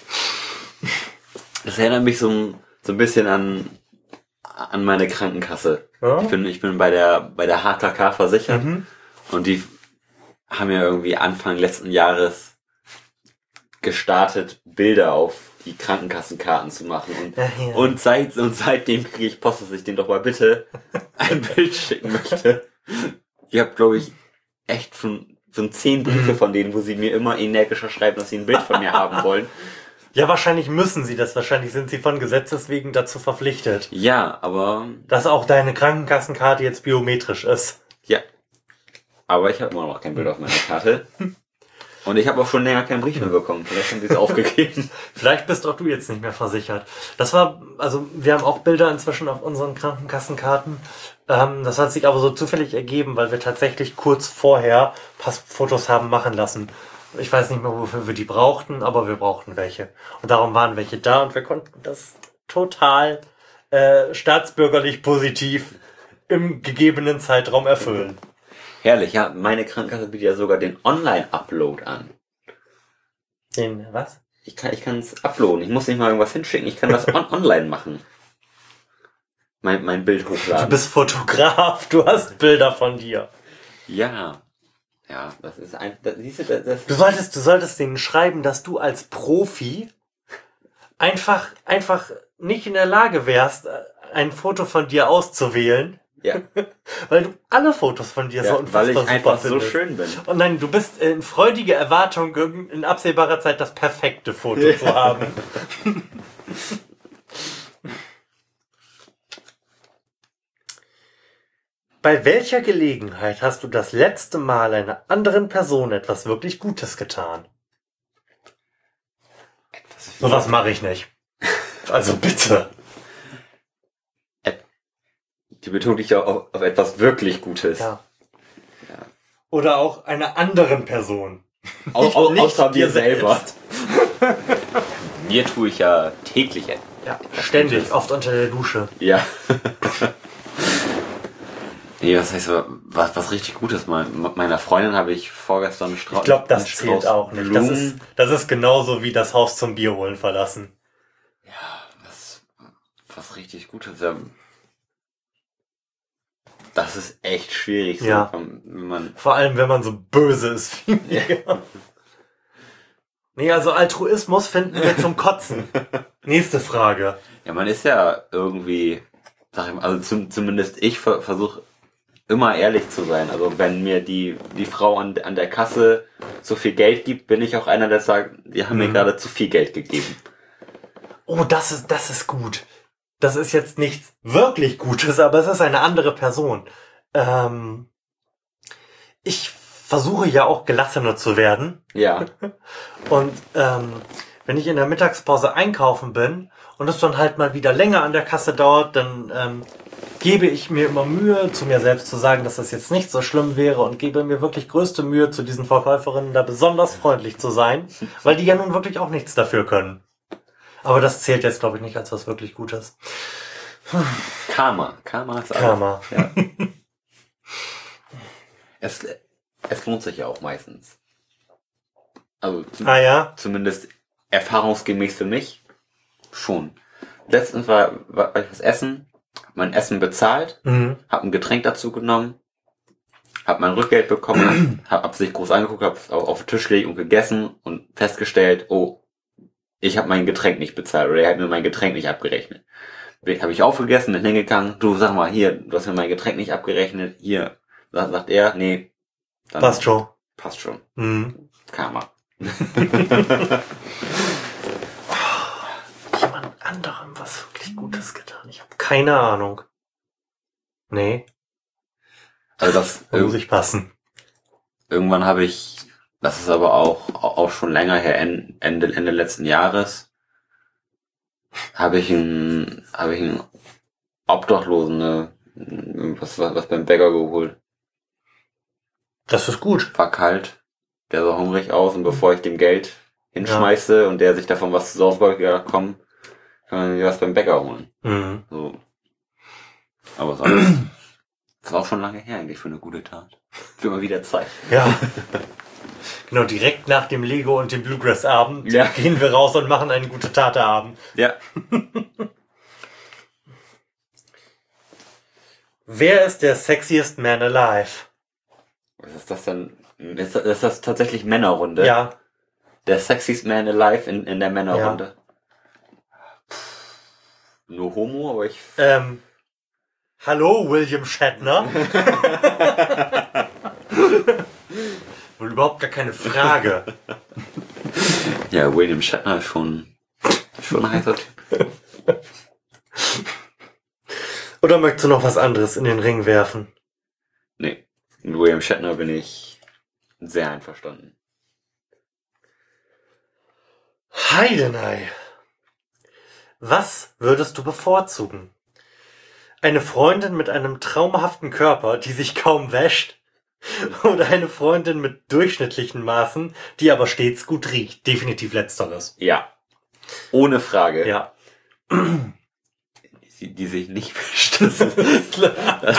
Das erinnert mich so, so ein bisschen an, an meine Krankenkasse. Ja? Ich bin, ich bin bei der, bei der H K K versichert. Mhm. Und die haben ja irgendwie Anfang letzten Jahres gestartet, Bilder auf die Krankenkassenkarten zu machen. Und, Ja, ja. und, seit, und seitdem kriege ich Post, dass ich denen doch mal bitte ein Bild schicken möchte. Ich habe, glaube ich, echt schon, schon zehn Briefe von denen, wo sie mir immer energischer schreiben, dass sie ein Bild von mir haben wollen. Ja, wahrscheinlich müssen sie das. Wahrscheinlich sind sie von Gesetzes wegen dazu verpflichtet. Ja, aber Dass auch deine Krankenkassenkarte jetzt biometrisch ist. ja. Aber ich habe immer noch kein Bild auf meiner Karte. Und ich habe auch schon länger keinen Brief mehr bekommen. Vielleicht haben sie es aufgegeben. Vielleicht bist auch du jetzt nicht mehr versichert. Das war, also wir haben auch Bilder inzwischen auf unseren Krankenkassenkarten. Ähm, das hat sich aber so zufällig ergeben, weil wir tatsächlich kurz vorher Passfotos haben machen lassen. Ich weiß nicht mehr, wofür wir die brauchten, aber wir brauchten welche. Und darum waren welche da und wir konnten das total äh, staatsbürgerlich positiv im gegebenen Zeitraum erfüllen. Herrlich, ja. Meine Krankenkasse bietet ja sogar den Online-Upload an. Den, was? Ich kann ich kann es uploaden. Ich muss nicht mal irgendwas hinschicken. Ich kann das on online machen. Mein, mein Bild Du hochladen. bist Fotograf, du hast Bilder von dir. Ja. Ja, das ist ein... Das, siehst du, das, das Du solltest, du solltest denen schreiben, dass du als Profi einfach, einfach nicht in der Lage wärst, ein Foto von dir auszuwählen, ja, weil du alle Fotos von dir so ja unfassbar weil ich super einfach so findest. schön bin. Und nein, du bist in freudiger Erwartung, in absehbarer Zeit das perfekte Foto ja. zu haben. Bei welcher Gelegenheit hast du das letzte Mal einer anderen Person etwas wirklich Gutes getan? So was mache ich nicht. Also bitte. Die Betonung liegt ja auf, auf etwas wirklich Gutes. Ja. Ja. Oder auch einer anderen Person. Au, au, außer mir selber. Selbst. Mir tue ich ja täglich etwas. Ja, ständig, Gutes. Oft unter der Dusche. Ja. Nee, was heißt was, was richtig Gutes? Meiner Freundin habe ich vorgestern einen Strauß. Ich glaube, das zählt auch nicht. Das ist, das ist genauso wie das Haus zum Bier holen verlassen. Ja, was, was richtig Gutes. Das ist echt schwierig. So, ja. Wenn man Vor allem, wenn man so böse ist. Ja. Nee, also Altruismus finden wir zum Kotzen. Nächste Frage. Ja, man ist ja irgendwie, sag ich mal, also zum, zumindest ich versuche immer ehrlich zu sein. Also wenn mir die, die Frau an, an der Kasse zu viel Geld gibt, bin ich auch einer, der sagt, die haben mhm. mir gerade zu viel Geld gegeben. Oh, das ist, das ist gut. Das ist jetzt nichts wirklich Gutes, aber es ist eine andere Person. Ähm, ich versuche ja auch gelassener zu werden. Ja. Und ähm, wenn ich in der Mittagspause einkaufen bin und es dann halt mal wieder länger an der Kasse dauert, dann ähm, gebe ich mir immer Mühe, zu mir selbst zu sagen, dass das jetzt nicht so schlimm wäre und gebe mir wirklich größte Mühe, zu diesen Verkäuferinnen da besonders freundlich zu sein, weil die ja nun wirklich auch nichts dafür können. Aber das zählt jetzt, glaube ich, nicht als was wirklich Gutes. Karma. Karma ist alles. Karma. Ja. es, es lohnt sich ja auch meistens. Also zum, ah ja? Zumindest erfahrungsgemäß für mich schon. Letztens war, war ich was essen, hab mein Essen bezahlt, mhm. hab ein Getränk dazu genommen, hab mein Rückgeld bekommen, hab absichtlich groß angeguckt, hab's auf, auf den Tisch gelegt und gegessen und festgestellt, oh, ich habe mein Getränk nicht bezahlt oder er hat mir mein Getränk nicht abgerechnet. Habe ich aufgegessen, bin hingegangen, du sag mal, hier, du hast mir mein Getränk nicht abgerechnet, hier, sagt, sagt er, nee. Dann passt schon. Passt schon. Mhm. Karma. oh, jemand anderem was wirklich Gutes getan. Ich habe keine Ahnung. Nee. Also das da muss ich passen. Irgendwann habe ich, das ist aber auch, auch schon länger her, Ende, Ende letzten Jahres, habe ich einen, habe ich einen Obdachlosen, ne, was, was, was beim Bäcker geholt. Das ist gut. War kalt, der sah hungrig aus und bevor ich dem Geld hinschmeiße ja. und der sich davon was zu saufen wollte, gesagt, komm, kann man mir was beim Bäcker holen. Mhm. So. Aber sonst, das ist auch schon lange her eigentlich für eine gute Tat. Für mal wieder Zeit. Ja. Genau, direkt nach dem Lego und dem Bluegrass-Abend ja. gehen wir raus und machen einen gute Tate-Abend. Ja. Wer ist der sexiest man alive? Was ist das denn? Ist das, ist das tatsächlich Männerrunde? Ja. Der sexiest man alive in, in der Männerrunde? Ja. Nur Homo, aber ich... Ähm, hallo, William Shatner? Wohl überhaupt gar keine Frage. Ja, William Shatner ist schon, schon ein heißer Typ. Oder möchtest du noch was anderes in den Ring werfen? Nee, mit William Shatner bin ich sehr einverstanden. Heidenei. Was würdest du bevorzugen? Eine Freundin mit einem traumhaften Körper, die sich kaum wäscht? Oder eine Freundin mit durchschnittlichen Maßen, die aber stets gut riecht? Definitiv letzteres. Ja. Ohne Frage. Ja. Die, die sich nicht wäscht. Das ist, das,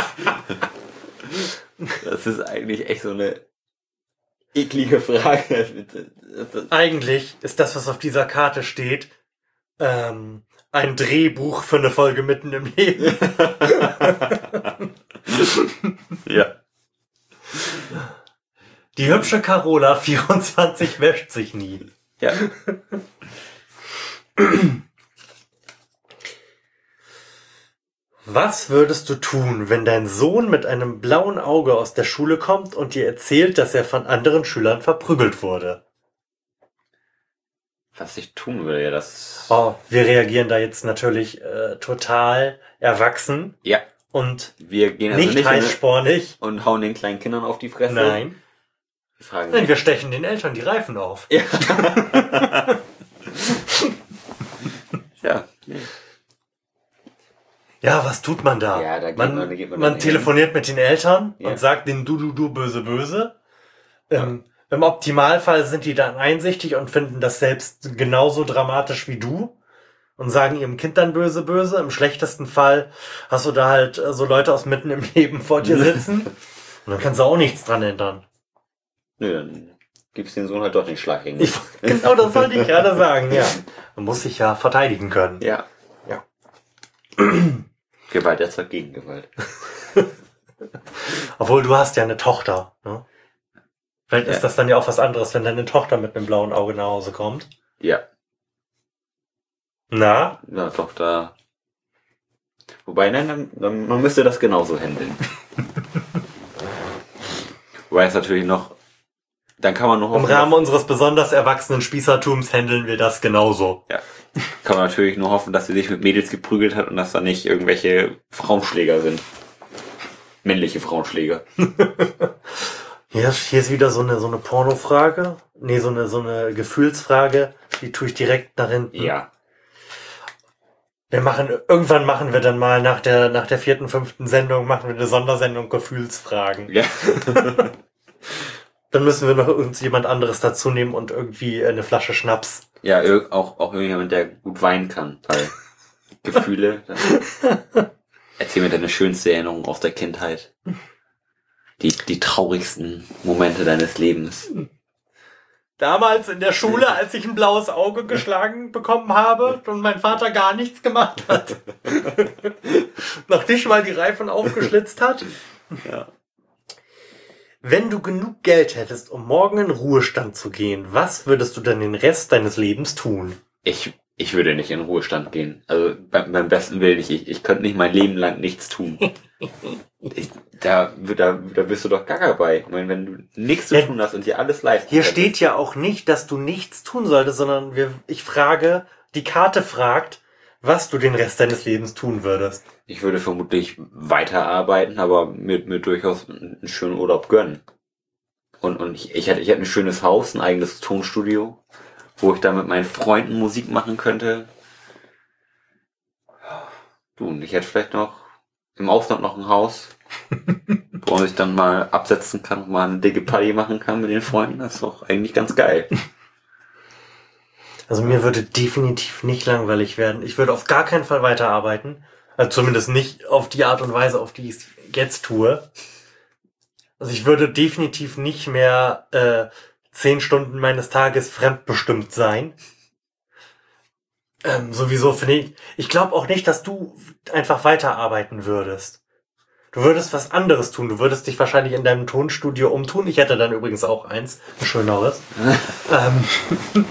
das ist eigentlich echt so eine eklige Frage. Eigentlich ist das, was auf dieser Karte steht, ähm, ein Drehbuch für eine Folge mitten im Leben. Ja. Die hübsche Carola vierundzwanzig wäscht sich nie. Ja. Was würdest du tun, wenn dein Sohn mit einem blauen Auge aus der Schule kommt und dir erzählt, dass er von anderen Schülern verprügelt wurde? Was ich tun würde, ja, das... Oh, wir reagieren da jetzt natürlich äh, total erwachsen. Ja. Und wir gehen also nicht, nicht heißspornig. Und hauen den kleinen Kindern auf die Fresse. Nein. Wir fragen Nein, wir stechen den Eltern die Reifen auf. Ja. Ja. Nee. Ja, was tut man da? Ja, da geht man, man, da geht man, man telefoniert hin. mit den Eltern ja. und sagt denen du, du, du, böse, böse. Ähm, Im Optimalfall sind die dann einsichtig und finden das selbst genauso dramatisch wie du und sagen ihrem Kind dann böse, böse. Im schlechtesten Fall hast du da halt so Leute aus mitten im Leben vor dir sitzen und dann kannst du auch nichts dran ändern. Nö, dann gibst den Sohn halt doch den Schlag gegen. Ich, genau, das wollte ich gerade sagen, ja. Man muss sich ja verteidigen können. Ja. Ja. Gewalt erzeugt Gegengewalt. Obwohl, du hast ja eine Tochter, ne? Vielleicht ja. ist das dann ja auch was anderes, wenn deine Tochter mit einem blauen Auge nach Hause kommt. Ja. Na? Na, Tochter. Wobei, nein, dann, dann, man müsste das genauso handeln. Wobei es natürlich noch, dann kann man noch hoffen, im Rahmen unseres besonders erwachsenen Spießertums handeln wir das genauso. Ja, kann man natürlich nur hoffen, dass sie sich mit Mädels geprügelt hat und dass da nicht irgendwelche Frauenschläger sind. Männliche Frauenschläger. Ja, hier ist wieder so eine, so eine Pornofrage. Nee, so eine, so eine Gefühlsfrage. Die tue ich direkt nach hinten. Ja. Wir machen, irgendwann machen wir dann mal nach der, nach der vierten, fünften Sendung machen wir eine Sondersendung Gefühlsfragen. Ja. Dann müssen wir noch irgendjemand anderes dazu nehmen und irgendwie eine Flasche Schnaps. Ja, auch, auch irgendjemand, der gut weinen kann, weil Gefühle. Erzähl mir deine schönste Erinnerung aus der Kindheit. Die, die traurigsten Momente deines Lebens. Damals in der Schule, als ich ein blaues Auge geschlagen bekommen habe und mein Vater gar nichts gemacht hat. Noch nicht mal die Reifen aufgeschlitzt hat. Ja. Wenn du genug Geld hättest, um morgen in Ruhestand zu gehen, was würdest du dann den Rest deines Lebens tun? Ich, ich würde nicht in Ruhestand gehen. Also beim, beim besten Willen nicht. Ich, ich könnte nicht mein Leben lang nichts tun. Ich, da, da, da bist du doch gaga bei. Ich meine, wenn du nichts zu tun hast und dir alles leisten Hier hättest. Steht ja auch nicht, dass du nichts tun solltest, sondern wir, ich frage, die Karte fragt, was du den Rest deines Lebens tun würdest. Ich würde vermutlich weiterarbeiten, aber mir, mir durchaus einen schönen Urlaub gönnen. Und, und ich, ich hätte, ich hätte ein schönes Haus, ein eigenes Tonstudio, wo ich da mit meinen Freunden Musik machen könnte. Du, und ich hätte vielleicht noch im Ausland noch ein Haus, wo man sich dann mal absetzen kann und mal eine dicke Party machen kann mit den Freunden. Das ist doch eigentlich ganz geil. Also mir würde definitiv nicht langweilig werden. Ich würde auf gar keinen Fall weiterarbeiten. Also zumindest nicht auf die Art und Weise, auf die ich es jetzt tue. Also ich würde definitiv nicht mehr äh, zehn Stunden meines Tages fremdbestimmt sein. Ähm, sowieso finde ich... Ich glaube auch nicht, dass du einfach weiterarbeiten würdest. Du würdest was anderes tun. Du würdest dich wahrscheinlich in deinem Tonstudio umtun. Ich hätte dann übrigens auch eins. Ein schöneres. ähm,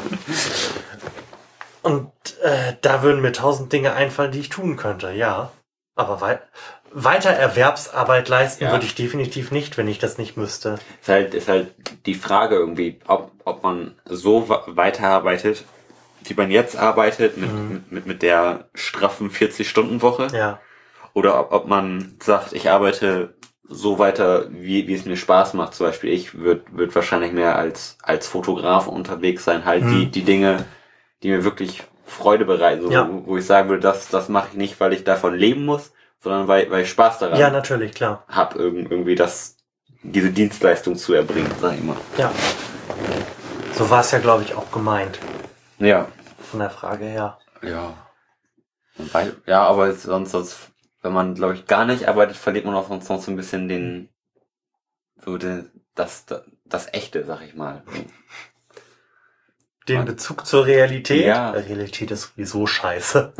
und äh, da würden mir tausend Dinge einfallen, die ich tun könnte. Ja. Aber wei- weiter Erwerbsarbeit leisten ja. würde ich definitiv nicht, wenn ich das nicht müsste. Ist halt, ist halt die Frage irgendwie, ob, ob man so weiterarbeitet, wie man jetzt arbeitet, mit, mhm. mit, mit, mit der straffen vierzig-Stunden-Woche. Ja. Oder ob, ob man sagt, ich arbeite so weiter, wie, wie es mir Spaß macht. Zum Beispiel ich würde würd wahrscheinlich mehr als, als Fotograf unterwegs sein. Halt mhm. die, die Dinge, die mir wirklich Freude bereiten. So, ja. wo, wo ich sagen würde, das, das mache ich nicht, weil ich davon leben muss, sondern weil, weil ich Spaß daran ja, natürlich, klar. hab, irgendwie das, diese Dienstleistung zu erbringen, sag ich mal. Ja. So war es ja, glaube ich, auch gemeint. Ja. Von der Frage her. Ja. Weil, ja, aber sonst, sonst, wenn man, glaube ich, gar nicht arbeitet, verliert man auch sonst noch so ein bisschen den, so den, das, das, das Echte, sag ich mal. Den man, Bezug zur Realität? Ja. Die Realität ist sowieso scheiße.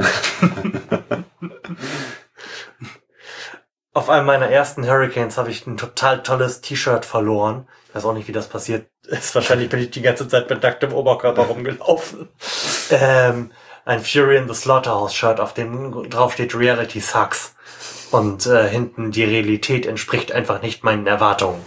Auf einem meiner ersten Hurricanes habe ich ein total tolles T-Shirt verloren. Ich weiß auch nicht, wie das passiert ist. Wahrscheinlich bin ich die ganze Zeit mit nacktem Oberkörper rumgelaufen. Ähm, ein Fury in the Slaughterhouse Shirt, auf dem drauf steht Reality sucks. Und äh, hinten die Realität entspricht einfach nicht meinen Erwartungen.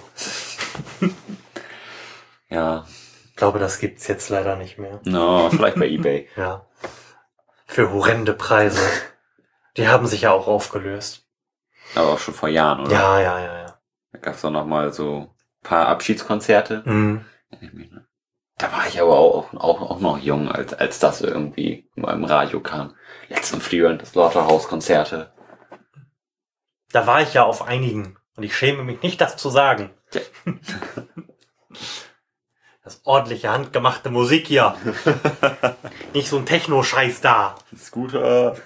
Ja. Ich glaube, das gibt's jetzt leider nicht mehr. No, vielleicht bei eBay. Ja. Für horrende Preise. Die haben sich ja auch aufgelöst. Aber auch schon vor Jahren, oder? Ja, ja, ja, ja. Da gab's doch noch mal so ein paar Abschiedskonzerte. Mhm. Da war ich aber auch, auch, auch noch jung, als, als das irgendwie mal im Radio kam. Letzten Flieger, das Slaughterhouse-Konzerte. Da war ich ja auf einigen. Und ich schäme mich nicht, das zu sagen. Ja. Das ordentliche, handgemachte Musik hier. Nicht so ein Techno-Scheiß da. Scooter.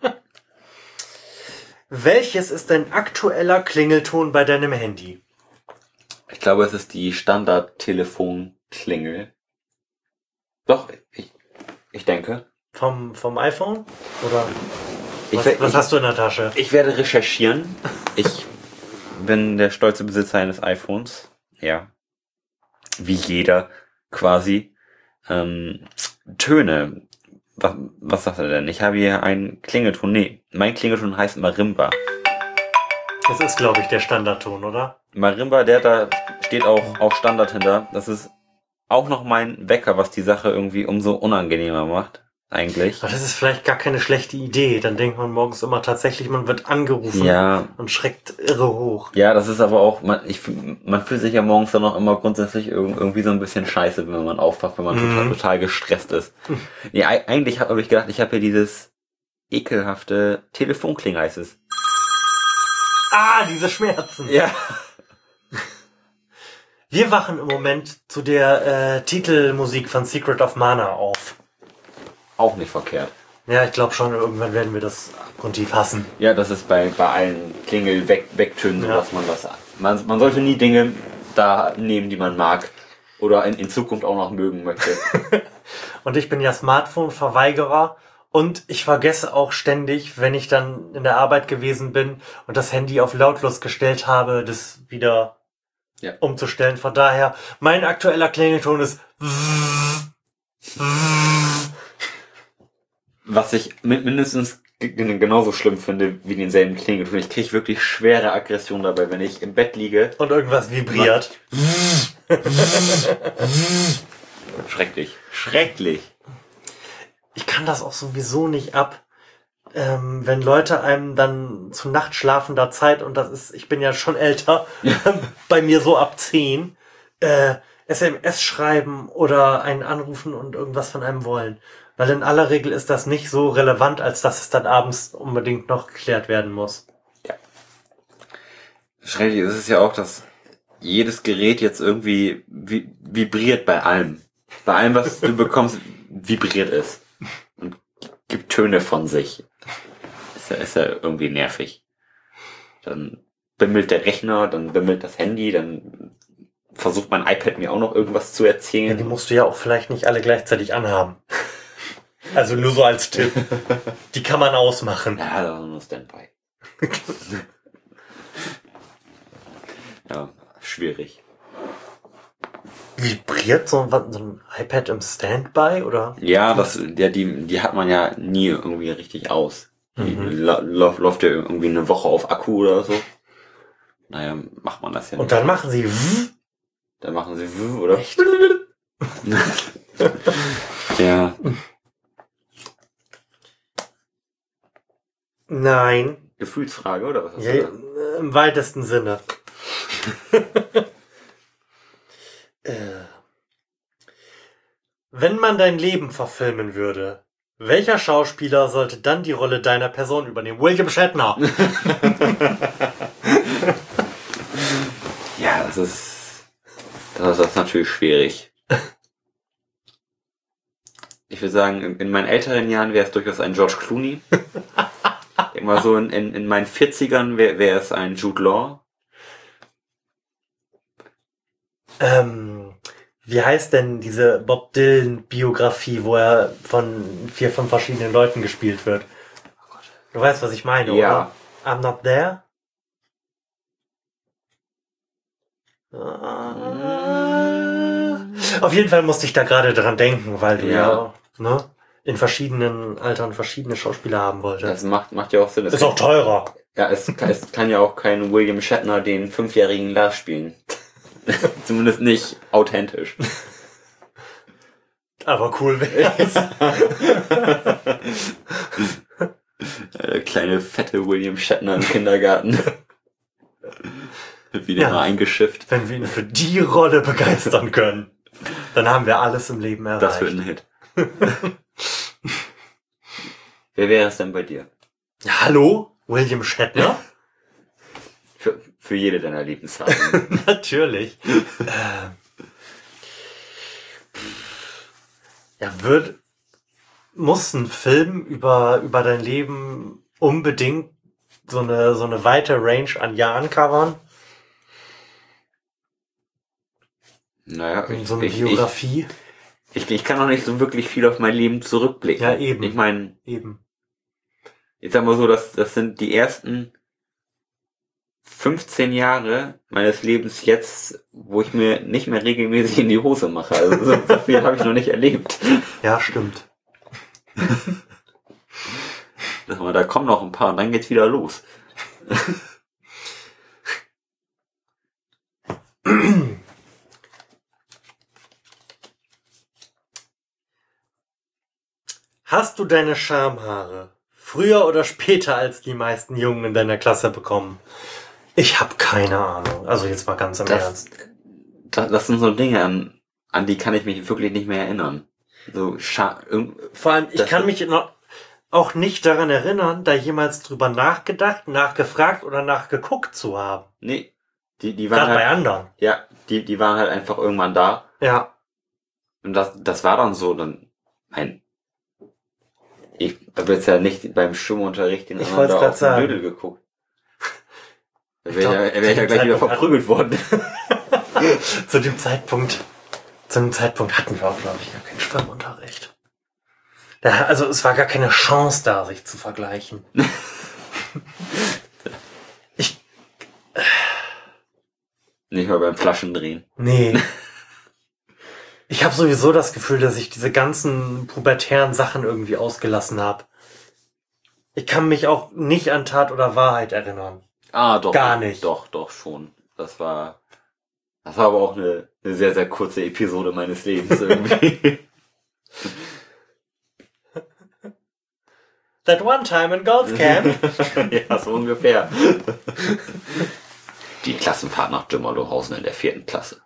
Welches ist dein aktueller Klingelton bei deinem Handy? Ich glaube, es ist die Standard-Telefon-Klingel. Doch, ich, ich denke. Vom, vom iPhone? Oder ich was, werd, was ich, hast du in der Tasche? Ich werde recherchieren. Ich bin der stolze Besitzer eines iPhones. Ja. Wie jeder quasi. Ähm, Töne. Was, was sagt er denn? Ich habe hier einen Klingelton. Nee, mein Klingelton heißt Marimba. Das ist, glaube ich, der Standardton, oder? Marimba, der da steht auch, auch Standard hinter. Das ist auch noch mein Wecker, was die Sache irgendwie umso unangenehmer macht. Eigentlich. Aber das ist vielleicht gar keine schlechte Idee. Dann denkt man morgens immer tatsächlich, man wird angerufen ja. und schreckt irre hoch. Ja, das ist aber auch, man, ich, man fühlt sich ja morgens dann auch immer grundsätzlich irgendwie so ein bisschen scheiße, wenn man aufwacht, wenn man mhm. total, total gestresst ist. Nee, eigentlich habe ich gedacht, ich habe hier dieses ekelhafte Telefonkling heißt es. Ah, diese Schmerzen. Ja. Wir wachen im Moment zu der äh, Titelmusik von Secret of Mana auf. Auch nicht verkehrt. Ja, ich glaube schon, irgendwann werden wir das abgrundtief hassen. Ja, das ist bei, bei allen Klingel-Wegtönen so, ja. dass man das... Man, man sollte nie Dinge da nehmen, die man mag. Oder in, in Zukunft auch noch mögen möchte. Und ich bin ja Smartphone-Verweigerer. Und ich vergesse auch ständig, wenn ich dann in der Arbeit gewesen bin und das Handy auf lautlos gestellt habe, das wieder ja. umzustellen. Von daher, mein aktueller Klingelton ist... Was ich mindestens genauso schlimm finde wie denselben Klingelton. Ich kriege wirklich schwere Aggression dabei, wenn ich im Bett liege. Und irgendwas vibriert. Schrecklich. Schrecklich. Ich kann das auch sowieso nicht ab, ähm, wenn Leute einem dann zu nachtschlafender Zeit, und das ist, ich bin ja schon älter, bei mir so ab zehn, äh, S M S schreiben oder einen anrufen und irgendwas von einem wollen. Weil in aller Regel ist das nicht so relevant, als dass es dann abends unbedingt noch geklärt werden muss. Ja. Schrecklich ist es ja auch, dass jedes Gerät jetzt irgendwie vibriert bei allem. Bei allem, was du bekommst, vibriert es. Und gibt Töne von sich. Ist ja, ist ja irgendwie nervig. Dann bimmelt der Rechner, dann bimmelt das Handy, dann versucht mein iPad mir auch noch irgendwas zu erzählen. Ja, die musst du ja auch vielleicht nicht alle gleichzeitig anhaben. Also nur so als Tipp. Die kann man ausmachen. Ja, das ist nur Standby. Ja, schwierig. Vibriert so ein, so ein iPad im Standby, oder? Ja, das, ja, die, die hat man ja nie irgendwie richtig aus. Die mhm. läuft ja irgendwie eine Woche auf Akku oder so. Naja, macht man das ja nicht. Und dann machen sie w Dann machen sie w oder? Echt? Ja. Nein. Gefühlsfrage, oder was hast ja, du da? Im weitesten Sinne. äh, wenn man dein Leben verfilmen würde, welcher Schauspieler sollte dann die Rolle deiner Person übernehmen? William Shatner. Ja, das ist, das ist natürlich schwierig. Ich würde sagen, in meinen älteren Jahren wäre es durchaus ein George Clooney. Immer so in, in, in meinen vierzigern wäre wär es ein Jude Law. Ähm, wie heißt denn diese Bob Dylan-Biografie, wo er von vier, fünf verschiedenen Leuten gespielt wird? Du weißt, was ich meine, ja. Oder? I'm Not There? Auf jeden Fall musste ich da gerade dran denken, weil du ja, ja ne, in verschiedenen Altern verschiedene Schauspieler haben wolltest. Das macht, macht ja auch Sinn. Das ist auch teurer. Ja, es, es kann ja auch kein William Shatner den fünfjährigen Lars spielen. Zumindest nicht authentisch. Aber cool wär's. Der kleine, fette William Shatner im Kindergarten. Wird wieder ja, mal eingeschifft. Wenn wir ihn für die Rolle begeistern können, dann haben wir alles im Leben erreicht. Das wird ein Hit. Wer wäre es denn bei dir? Ja, hallo? William Shatner? Für, für jede deiner Lieblingsfarben. Natürlich. äh, ja, wird, muss ein Film über, über dein Leben unbedingt so eine, so eine weite Range an Jahren covern? Naja, ich, so eine ich, Biografie? Ich, ich, ich kann noch nicht so wirklich viel auf mein Leben zurückblicken. Ja, eben. Ich meine, eben. Jetzt sagen wir so, dass das sind die ersten fünfzehn Jahre meines Lebens jetzt, wo ich mir nicht mehr regelmäßig in die Hose mache. Also so, so viel habe ich noch nicht erlebt. Ja, stimmt. Da kommen noch ein paar und dann geht's wieder los. Hast du deine Schamhaare früher oder später als die meisten Jungen in deiner Klasse bekommen? Ich habe keine Ahnung. Also jetzt mal ganz im Das, Ernst. das, das sind so Dinge, an, an die kann ich mich wirklich nicht mehr erinnern. So Scha Vor allem, ich kann mich noch auch nicht daran erinnern, da jemals drüber nachgedacht, nachgefragt oder nachgeguckt zu haben. Nee, die, die waren Gerade halt, bei anderen. ja, die, die waren halt einfach irgendwann da. Ja. Und das, das war dann so, dann, mein, ich habe jetzt ja nicht beim Schwimmunterricht den Ich anderen wollt's da grad auf den sagen. Dödel geguckt. Da wäre ja, er wär ja gleich wieder verprügelt worden. Zu dem Zeitpunkt, zu dem Zeitpunkt hatten wir auch, glaube ich, gar keinen Schwimmunterricht. Da, also es war gar keine Chance da, sich zu vergleichen. ich, Nicht mal beim Flaschendrehen. nee. Ich habe sowieso das Gefühl, dass ich diese ganzen pubertären Sachen irgendwie ausgelassen habe. Ich kann mich auch nicht an Tat oder Wahrheit erinnern. Ah, doch. Gar nicht. Doch, doch, schon. Das war, das war aber auch eine, eine sehr, sehr kurze Episode meines Lebens irgendwie. That one time in Girls Camp. Ja, so ungefähr. Die Klassenfahrt nach Dümmerlohausen in der vierten Klasse.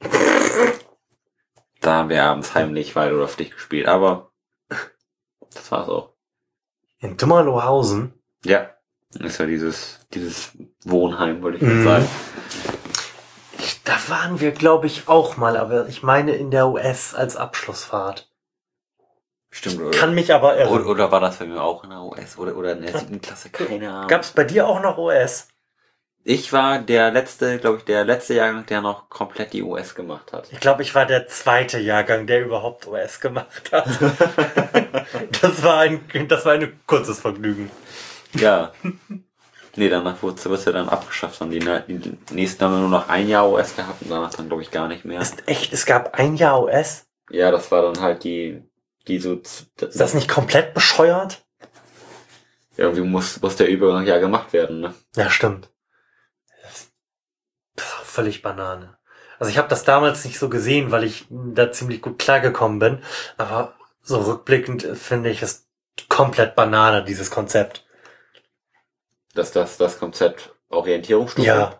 Da haben wir abends heimlich Weide oder Pflicht gespielt, aber das war's auch. In Dümmerlohausen? Ja. Das ist ja dieses, dieses Wohnheim, wollte ich mal Mhm. sagen. Ich, da waren wir, glaube ich, auch mal, aber ich meine in der U S als Abschlussfahrt. Stimmt, oder? Kann mich aber irren. Oder, oder war das bei mir auch in der U S oder, oder in der siebten Klasse? Keine Ahnung. Gab's bei dir auch noch U S? Ich war der letzte, glaube ich, der letzte Jahrgang, der noch komplett die U S gemacht hat. Ich glaube, ich war der zweite Jahrgang, der überhaupt U S gemacht hat. das war ein, das war ein kurzes Vergnügen. Ja. Nee, danach wurde es ja dann abgeschafft. Und die, die nächsten haben nur noch ein Jahr U S gehabt und danach dann, glaube ich, gar nicht mehr. Ist echt, es gab ein Jahr U S? Ja, das war dann halt die, die so... Das, Ist das nicht komplett bescheuert? irgendwie muss, muss der Übergang ja gemacht werden, ne? Ja, stimmt. Das ist auch völlig Banane. Also ich habe das damals nicht so gesehen, weil ich da ziemlich gut klargekommen bin. Aber so rückblickend finde ich es komplett Banane, dieses Konzept. Dass das, das Konzept Orientierungsstufe. Ja.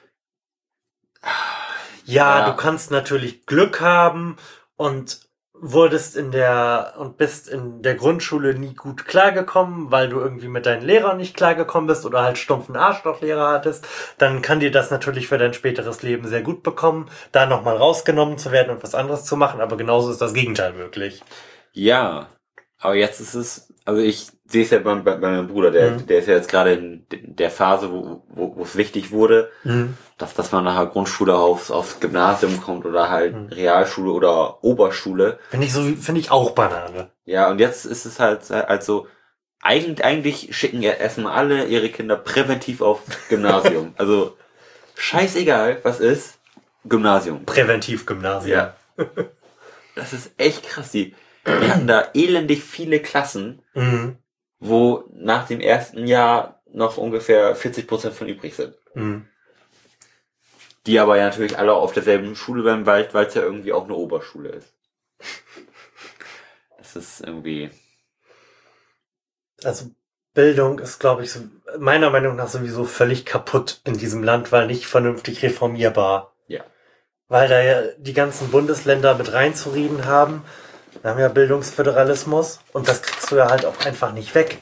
Ja, Ja. du kannst natürlich Glück haben und wurdest in der und bist in der Grundschule nie gut klargekommen, weil du irgendwie mit deinen Lehrern nicht klargekommen bist oder halt stumpfen Arschlochlehrer hattest, dann kann dir das natürlich für dein späteres Leben sehr gut bekommen, da nochmal rausgenommen zu werden und was anderes zu machen, aber genauso ist das Gegenteil möglich. Ja, aber jetzt ist es, also ich sehe es ja bei, bei, bei meinem Bruder, der, Mhm. der ist ja jetzt gerade in der Phase, wo, wo, wo es wichtig wurde, Mhm. dass, dass man nachher Grundschule aufs, aufs Gymnasium kommt oder halt Mhm. Realschule oder Oberschule. Finde ich so, finde ich auch Banane. Ja, und jetzt ist es halt, halt so, eigentlich, eigentlich schicken ja erstmal alle ihre Kinder präventiv auf Gymnasium. Also, scheißegal, was ist, Gymnasium. Präventiv-Gymnasium. Ja. Das ist echt krass. Die, die hatten da elendig viele Klassen, Mhm. wo nach dem ersten Jahr noch ungefähr vierzig Prozent von übrig sind. Mhm. Die aber ja natürlich alle auf derselben Schule bleiben, weil weil es ja irgendwie auch eine Oberschule ist. Das ist irgendwie... Also Bildung ist, glaube ich, so, meiner Meinung nach sowieso völlig kaputt in diesem Land, weil nicht vernünftig reformierbar. Ja. Weil da ja die ganzen Bundesländer mit reinzureden haben. Wir haben ja Bildungsföderalismus und das kriegst du ja halt auch einfach nicht weg.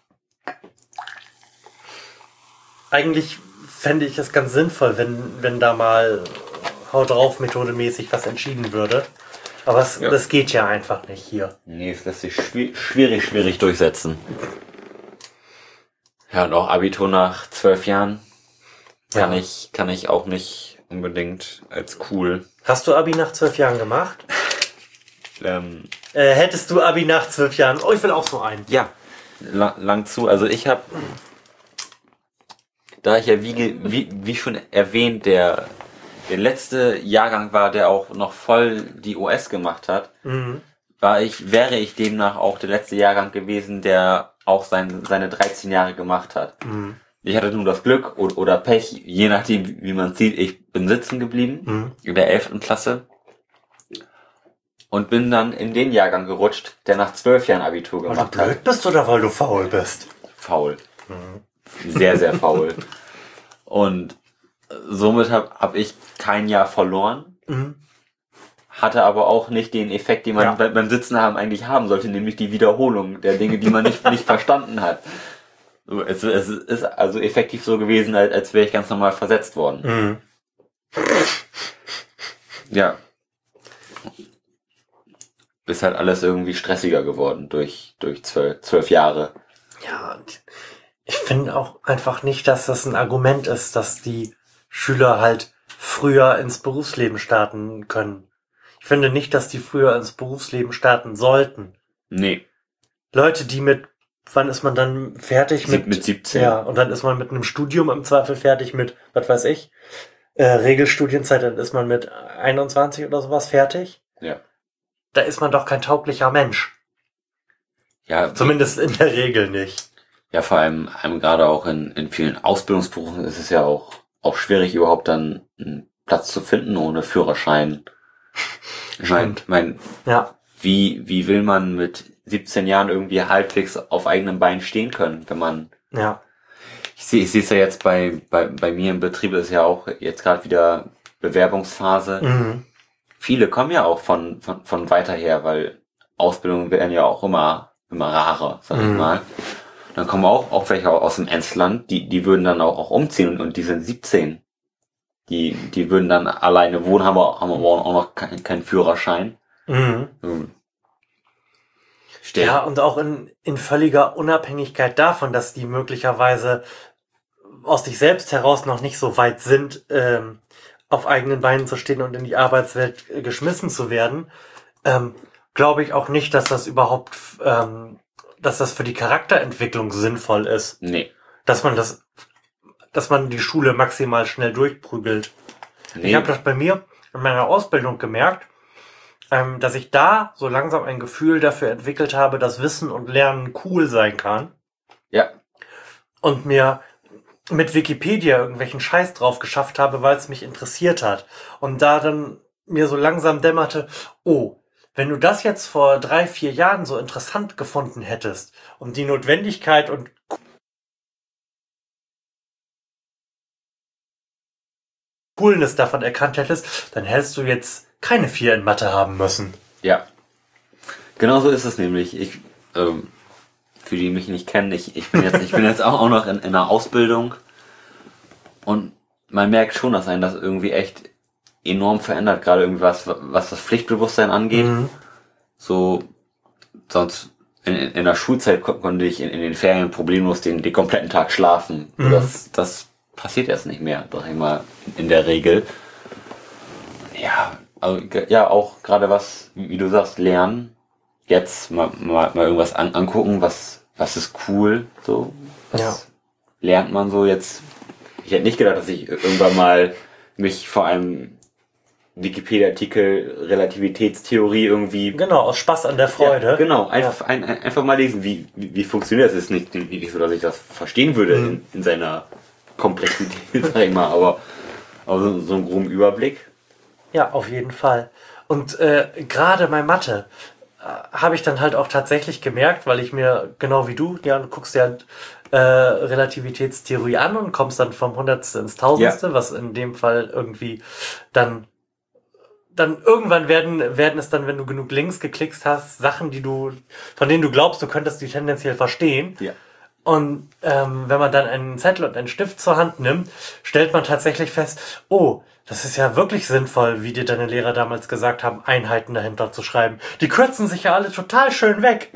Eigentlich fände ich es ganz sinnvoll, wenn, wenn da mal Haut drauf methodemäßig was entschieden würde. Aber es, Ja. das geht ja einfach nicht hier. Nee, es lässt sich schwi- schwierig, schwierig durchsetzen. Ja, und auch Abitur nach zwölf Jahren kann Ja. ich, kann ich auch nicht unbedingt als cool. Hast du Abi nach zwölf Jahren gemacht? Ähm, Äh, hättest du Abi nach zwölf Jahren? Oh, ich will auch so einen. ja, lang, lang zu. Also ich habe, da ich ja wie, ge- wie, wie schon erwähnt, der, der letzte Jahrgang war, der auch noch voll die O S gemacht hat, Mhm. war ich, wäre ich demnach auch der letzte Jahrgang gewesen, der auch sein, seine dreizehn Jahre gemacht hat. Mhm. Ich hatte nur das Glück oder, oder Pech, je nachdem, wie, wie man sieht, ich bin sitzen geblieben Mhm. in der elften Klasse. und bin dann in den Jahrgang gerutscht, der nach zwölf Jahren Abitur gemacht hat. Weil du blöd bist oder weil du faul bist? Faul. Mhm. Sehr, sehr faul. Und somit habe hab ich kein Jahr verloren. Mhm. Hatte aber auch nicht den Effekt, den man ja. beim Sitzen haben eigentlich haben sollte, nämlich die Wiederholung der Dinge, die man nicht, nicht verstanden hat. Es, es ist also effektiv so gewesen, als, als wäre ich ganz normal versetzt worden. Mhm. Ja. Ist halt alles irgendwie stressiger geworden durch, durch zwölf, zwölf Jahre. Ja, ich finde auch einfach nicht, dass das ein Argument ist, dass die Schüler halt früher ins Berufsleben starten können. Ich finde nicht, dass die früher ins Berufsleben starten sollten. Nee. Leute, die mit, wann ist man dann fertig? Mit, mit siebzehn. Ja, und dann ist man mit einem Studium im Zweifel fertig mit, was weiß ich, äh, Regelstudienzeit, dann ist man mit einundzwanzig oder sowas fertig. Ja. Da ist man doch kein tauglicher Mensch. Ja. Zumindest in der Regel nicht. Ja, vor allem, einem gerade auch in, in vielen Ausbildungsberufen ist es ja auch, auch schwierig, überhaupt dann einen Platz zu finden ohne Führerschein. Ich mein, mein, ja. wie, wie will man mit siebzehn Jahren irgendwie halbwegs auf eigenem Bein stehen können, wenn man, ja. Ich sehe, ich sehe es ja jetzt bei, bei, bei mir im Betrieb ist ja auch jetzt gerade wieder Bewerbungsphase. Mhm. Viele kommen ja auch von, von, von weiter her, weil Ausbildungen werden ja auch immer, immer rarer, sag ich mhm. mal. Dann kommen auch, auch welche aus dem Emsland, die, die würden dann auch, auch umziehen und, und die sind siebzehn. Die, die würden dann alleine wohnen, haben aber, haben aber auch noch keinen kein Führerschein. Mhm. Hm. Ja, und auch in, in völliger Unabhängigkeit davon, dass die möglicherweise aus sich selbst heraus noch nicht so weit sind, ähm, auf eigenen Beinen zu stehen und in die Arbeitswelt äh, geschmissen zu werden, ähm, glaube ich auch nicht, dass das überhaupt, ähm, dass das für die Charakterentwicklung sinnvoll ist. Nee. Dass man das dass man die Schule maximal schnell durchprügelt. Nee. Ich habe das bei mir in meiner Ausbildung gemerkt, ähm, dass ich da so langsam ein Gefühl dafür entwickelt habe, dass Wissen und Lernen cool sein kann. Ja. Und mir mit Wikipedia irgendwelchen Scheiß drauf geschafft habe, weil es mich interessiert hat. Und da dann mir so langsam dämmerte, oh, wenn du das jetzt vor drei, vier Jahren so interessant gefunden hättest und die Notwendigkeit und Coolness davon erkannt hättest, dann hättest du jetzt keine vier in Mathe haben müssen. Ja. Genau so ist es nämlich. Ich, ähm, für die, die mich nicht kennen, ich, ich bin jetzt, ich bin jetzt auch, auch noch in, in einer Ausbildung und man merkt schon, dass einen das irgendwie echt enorm verändert, gerade irgendwas, was das Pflichtbewusstsein angeht. Mhm. So, sonst in, in, in der Schulzeit kon- konnte ich in, in den Ferien problemlos den, den kompletten Tag schlafen. Mhm. Das, das passiert erst nicht mehr, sag ich mal, in der Regel. Ja, also, ja, auch gerade was, wie du sagst, lernen. Jetzt mal, mal, mal irgendwas an, angucken, was, was ist cool, so. Was ja. lernt man so jetzt? Ich hätte nicht gedacht, dass ich irgendwann mal mich vor einem Wikipedia-Artikel Relativitätstheorie irgendwie... Genau, aus Spaß an der Freude. Ja, genau, einfach, ja. ein, einfach mal lesen, wie, wie, wie funktioniert das. Es ist nicht, nicht so, dass ich das verstehen würde mhm. in, in seiner Komplexität, sag ich mal, aber, aber so, so einen groben Überblick. Ja, auf jeden Fall. Und äh, gerade bei Mathe äh, habe ich dann halt auch tatsächlich gemerkt, weil ich mir, genau wie du, ja, du guckst dir halt äh, Relativitätstheorie an und kommst dann vom Hundertste ins Tausendste, ja. was in dem Fall irgendwie dann dann irgendwann werden werden es dann, wenn du genug links geklickt hast, Sachen, die du, von denen du glaubst, du könntest die tendenziell verstehen. Ja. Und ähm, wenn man dann einen Zettel und einen Stift zur Hand nimmt, stellt man tatsächlich fest, oh, das ist ja wirklich sinnvoll, wie dir deine Lehrer damals gesagt haben, Einheiten dahinter zu schreiben. Die kürzen sich ja alle total schön weg.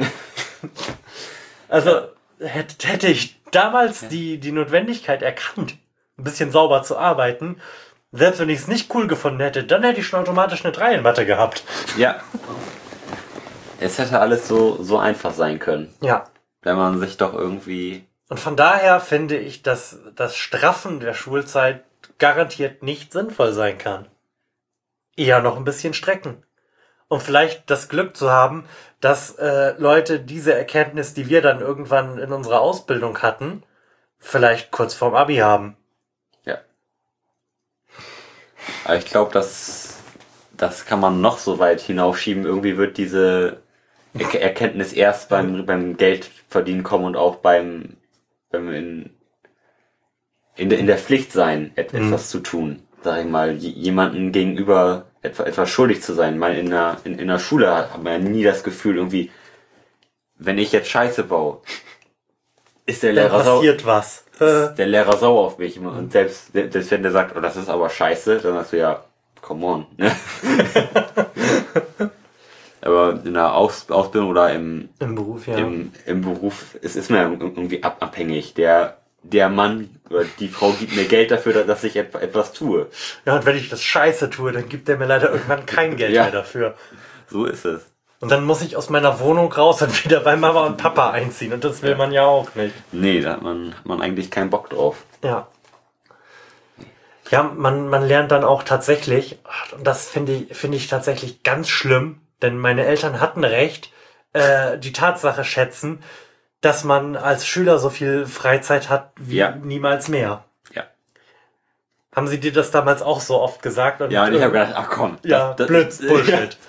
Also hätte, hätte ich damals ja. die, die Notwendigkeit erkannt, ein bisschen sauber zu arbeiten, selbst wenn ich es nicht cool gefunden hätte, dann hätte ich schon automatisch eine drei in Mathe gehabt. Ja. Es hätte alles so, so einfach sein können. Ja. Wenn man sich doch irgendwie... Und von daher finde ich, dass das Straffen der Schulzeit garantiert nicht sinnvoll sein kann. Eher noch ein bisschen strecken. Und vielleicht das Glück zu haben, dass äh, Leute diese Erkenntnis, die wir dann irgendwann in unserer Ausbildung hatten, vielleicht kurz vorm Abi haben. Ja. Aber ich glaube, dass das kann man noch so weit hinaufschieben. Irgendwie wird diese er- Erkenntnis erst beim, beim Geldverdienen kommen und auch beim, beim in, in, der, in der Pflicht sein, et, Mhm. etwas zu tun. Sag ich mal, j- jemanden gegenüber etwa, etwas schuldig zu sein. Mal in der, in, in der Schule hat, hat man ja nie das Gefühl irgendwie, wenn ich jetzt Scheiße baue, ist der Dann Lehrer sauer. passiert was. Äh, Ist der Lehrer sauer auf mich. Und selbst, selbst wenn der sagt, oh, das ist aber scheiße, dann sagst du ja, come on. Ne? Aber in der Aus, Ausbildung oder im, Im Beruf, ja. im, im Beruf, es ist mir irgendwie ab, abhängig. Der, der Mann oder die Frau gibt mir Geld dafür, dass ich etwa, etwas tue. Ja, und wenn ich das Scheiße tue, dann gibt der mir leider irgendwann kein Geld Ja. mehr dafür. So ist es. Und dann muss ich aus meiner Wohnung raus und wieder bei Mama und Papa einziehen. Und das will man ja auch nicht. Nee, da hat man, hat man eigentlich keinen Bock drauf. Ja. Ja, man, man lernt dann auch tatsächlich, und das finde ich, finde ich tatsächlich ganz schlimm, denn meine Eltern hatten recht, äh, die Tatsache schätzen, dass man als Schüler so viel Freizeit hat wie Ja. niemals mehr. Ja. Haben sie dir das damals auch so oft gesagt? Und Ja, und ich äh, habe gedacht, ach komm. ja, das, blöd, das, Bullshit.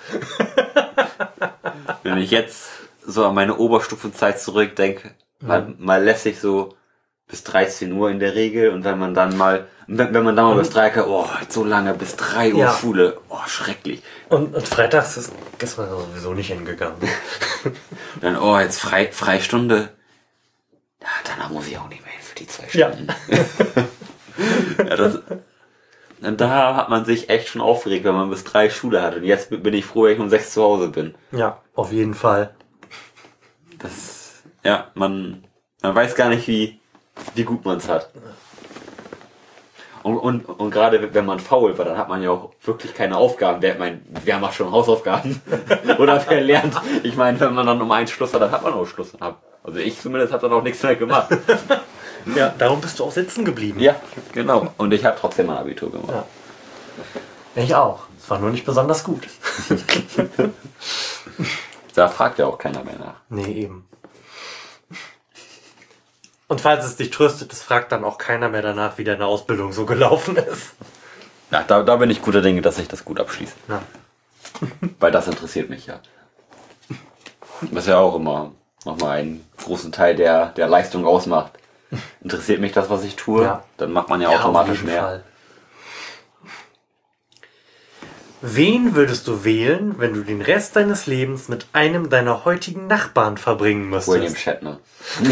Wenn ich jetzt so an meine Oberstufenzeit zurückdenke, mal, mal lässig so bis dreizehn Uhr in der Regel und wenn man dann mal, wenn, wenn man dann mal bis drei kann, oh, so lange bis drei Uhr Ja. Schule, oh, schrecklich. Und, und freitags ist, ist man sowieso nicht hingegangen. Und dann, oh, jetzt Frei, Freistunde. Ja, danach muss ich auch nicht mehr hin für die zwei Ja. Stunden. Ja, das, und da hat man sich echt schon aufgeregt, wenn man bis drei Schule hat. Und jetzt bin ich froh, wenn ich um sechs zu Hause bin. Ja, auf jeden Fall. Das, ja, man, man weiß gar nicht, wie, wie gut man es hat. Und, und, und gerade wenn man faul war, dann hat man ja auch wirklich keine Aufgaben. Wer, mein, wer macht schon Hausaufgaben? Oder wer lernt? Ich meine, wenn man dann um eins Schluss hat, dann hat man auch Schluss. Also ich zumindest habe dann auch nichts mehr gemacht. Ja, darum bist du auch sitzen geblieben. Ja, genau. Und ich habe trotzdem mein Abitur gemacht. Ja. Ich auch. Es war nur nicht besonders gut. Da fragt ja auch keiner mehr nach. Nee, eben. Und falls es dich tröstet, es fragt dann auch keiner mehr danach, wie deine Ausbildung so gelaufen ist. Ja, da, da bin ich guter Dinge, dass ich das gut abschließe. Ja. Weil das interessiert mich ja. Was ja auch immer nochmal einen großen Teil der, der Leistung ausmacht. Interessiert mich das, was ich tue? Ja. Dann macht man ja, Ja, automatisch auf jeden mehr. Fall. Wen würdest du wählen, wenn du den Rest deines Lebens mit einem deiner heutigen Nachbarn verbringen müsstest? William Shatner.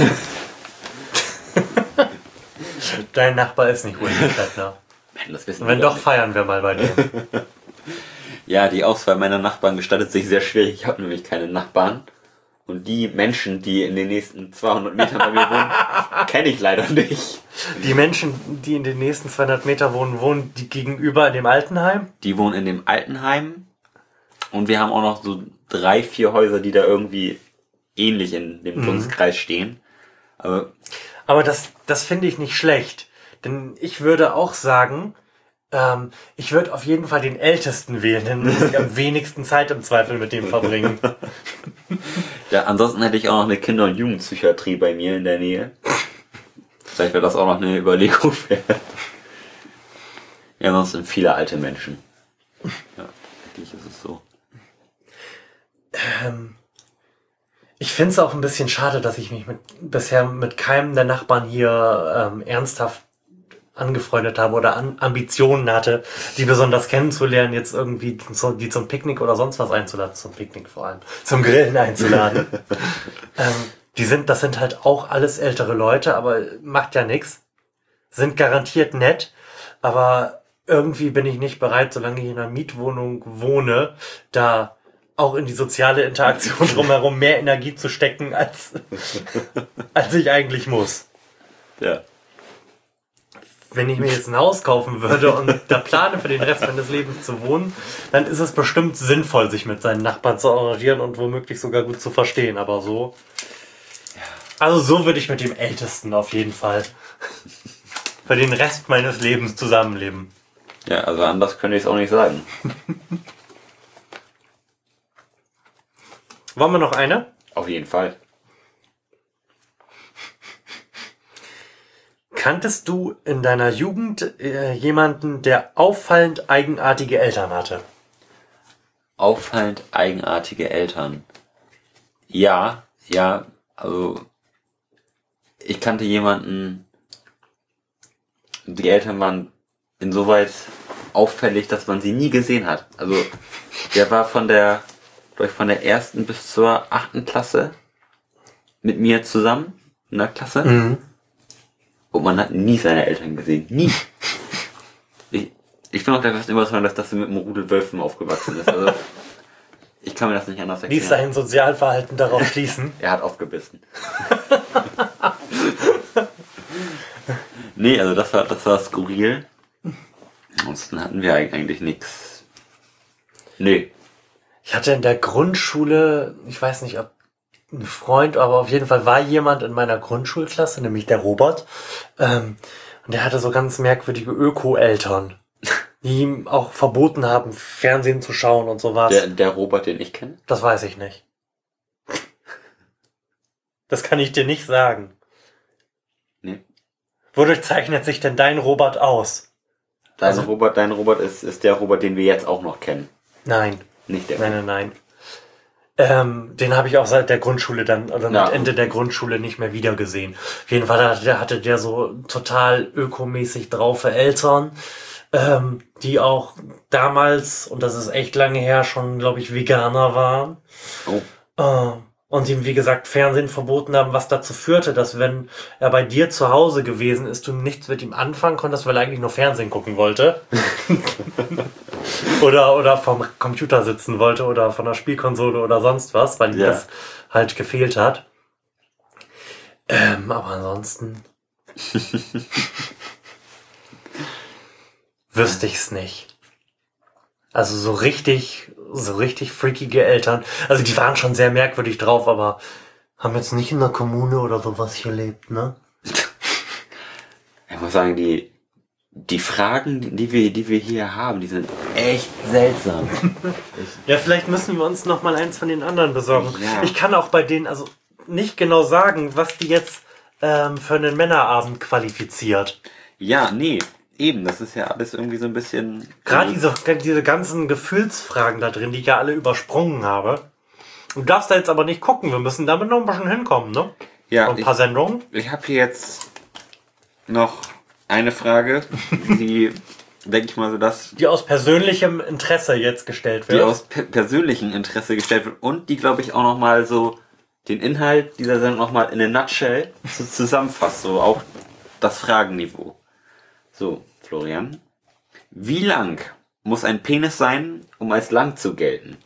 Dein Nachbar ist nicht William Shatner. Man, das wissen Und wenn wir doch, nicht. feiern wir mal bei dir. Ja, die Auswahl meiner Nachbarn gestaltet sich sehr schwierig. Ich habe nämlich keine Nachbarn. Und die Menschen, die in den nächsten zweihundert Metern bei mir wohnen, kenne ich leider nicht. Die Menschen, die in den nächsten zweihundert Meter wohnen, wohnen die gegenüber in dem Altenheim? Die wohnen in dem Altenheim. Und wir haben auch noch so drei, vier Häuser, die da irgendwie ähnlich in dem Dunstkreis stehen. Aber Aber das, das finde ich nicht schlecht. Denn ich würde auch sagen, ähm, ich würde auf jeden Fall den Ältesten wählen, denn muss ich am wenigsten Zeit im Zweifel mit dem verbringen. ja, ansonsten hätte ich auch noch eine Kinder- und Jugendpsychiatrie bei mir in der Nähe. Vielleicht wäre das auch noch eine Überlegung wert. Ja, sonst sind viele alte Menschen. Ja, wirklich ist es so. Ähm, ich finde es auch ein bisschen schade, dass ich mich mit, bisher mit keinem der Nachbarn hier ähm, ernsthaft angefreundet habe oder an Ambitionen hatte, die besonders kennenzulernen, jetzt irgendwie so, die zum Picknick oder sonst was einzuladen, zum Picknick vor allem, zum Grillen einzuladen. ähm, die sind, das sind halt auch alles ältere Leute, aber macht ja nix. Sind garantiert nett, aber irgendwie bin ich nicht bereit, solange ich in einer Mietwohnung wohne, da auch in die soziale Interaktion drumherum mehr Energie zu stecken, als, als ich eigentlich muss. Ja. Wenn ich mir jetzt ein Haus kaufen würde und da plane für den Rest meines Lebens zu wohnen, dann ist es bestimmt sinnvoll, sich mit seinen Nachbarn zu arrangieren und womöglich sogar gut zu verstehen. Aber so, also so würde ich mit dem Ältesten auf jeden Fall für den Rest meines Lebens zusammenleben. Ja, also anders könnte ich es auch nicht sagen. Wollen wir noch eine? Auf jeden Fall. Kanntest du in deiner Jugend äh, jemanden, der auffallend eigenartige Eltern hatte? auffallend eigenartige Eltern. Ja, ja, also ich kannte jemanden, die Eltern waren insoweit auffällig, dass man sie nie gesehen hat. Also der war von der, glaube ich, von der ersten bis zur achten Klasse mit mir zusammen in der Klasse. Mhm. Und man hat nie seine Eltern gesehen. Nie. Ich, ich bin auch der festen Überzeugung, dass das mit einem Rudel Wölfen aufgewachsen ist. Also ich kann mir das nicht anders erklären. Ließ sein Sozialverhalten darauf schließen? Er hat aufgebissen. Nee, also das war, das war skurril. Ansonsten hatten wir eigentlich nichts. Nee. Ich hatte in der Grundschule, ich weiß nicht, ob ein Freund, aber auf jeden Fall war jemand in meiner Grundschulklasse, nämlich der Robert. Ähm, und der hatte so ganz merkwürdige Öko-Eltern, die ihm auch verboten haben, Fernsehen zu schauen und sowas. Der, der Robert, den ich kenne? Das weiß ich nicht. Das kann ich dir nicht sagen. Nee. Wodurch zeichnet sich denn dein Robert aus? Dein also, Robert, dein Robert ist, ist der Robert, den wir jetzt auch noch kennen. Nein. Nicht der. Nein, nein, nein. Ähm, den habe ich auch seit der Grundschule dann, oder ja. Mit Ende der Grundschule nicht mehr wieder gesehen. Auf jeden Fall hatte der, hatte der so total ökomäßig draufe Eltern, ähm, die auch damals, und das ist echt lange her, schon, glaube ich, Veganer waren. Oh. Äh, und ihm, wie gesagt, Fernsehen verboten haben, was dazu führte, dass wenn er bei dir zu Hause gewesen ist, du nichts mit ihm anfangen konntest, weil er eigentlich nur Fernsehen gucken wollte. oder, oder vom Computer sitzen wollte oder von der Spielkonsole oder sonst was, weil ihm ja. das halt gefehlt hat. Ähm, aber ansonsten wüsste ich's nicht. Also so richtig, so richtig freakige Eltern. Also die waren schon sehr merkwürdig drauf, aber haben jetzt nicht in der Kommune oder sowas gelebt, ne? Ich muss sagen, die, die Fragen, die wir, die wir hier haben, die sind echt seltsam. Ja, vielleicht müssen wir uns noch mal eins von den anderen besorgen. Ja. Ich kann auch bei denen also nicht genau sagen, was die jetzt ähm, für einen Männerabend qualifiziert. Ja, nee. Eben, das ist ja alles irgendwie so ein bisschen... Gerade diese, diese ganzen Gefühlsfragen da drin, die ich ja alle übersprungen habe. Du darfst da jetzt aber nicht gucken, wir müssen damit noch ein bisschen hinkommen, ne? Ja. Und ein paar ich, Sendungen. Ich habe hier jetzt noch eine Frage, die, denke ich mal so, dass... Die aus persönlichem Interesse jetzt gestellt wird. Die aus pe- persönlichem Interesse gestellt wird und die, glaube ich, auch nochmal so den Inhalt dieser Sendung nochmal in a nutshell zusammenfasst, so auch das Fragenniveau. So, Florian. Wie lang muss ein Penis sein, um als lang zu gelten?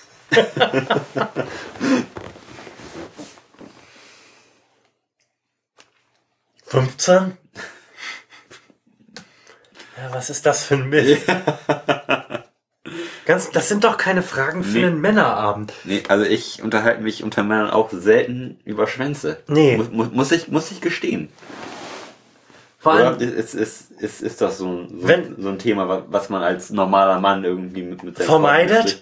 fünfzehn? Ja, was ist das für ein Mist? Ganz, das sind doch keine Fragen für nee. einen Männerabend. Nee, also ich unterhalte mich unter Männern auch selten über Schwänze. Nee. Muss, muss, muss, ich, muss ich gestehen. Vor allem, Oder ist, ist, ist, ist das so ein, so, wenn, so ein Thema, was man als normaler Mann irgendwie mit, mit seinem vermeidet?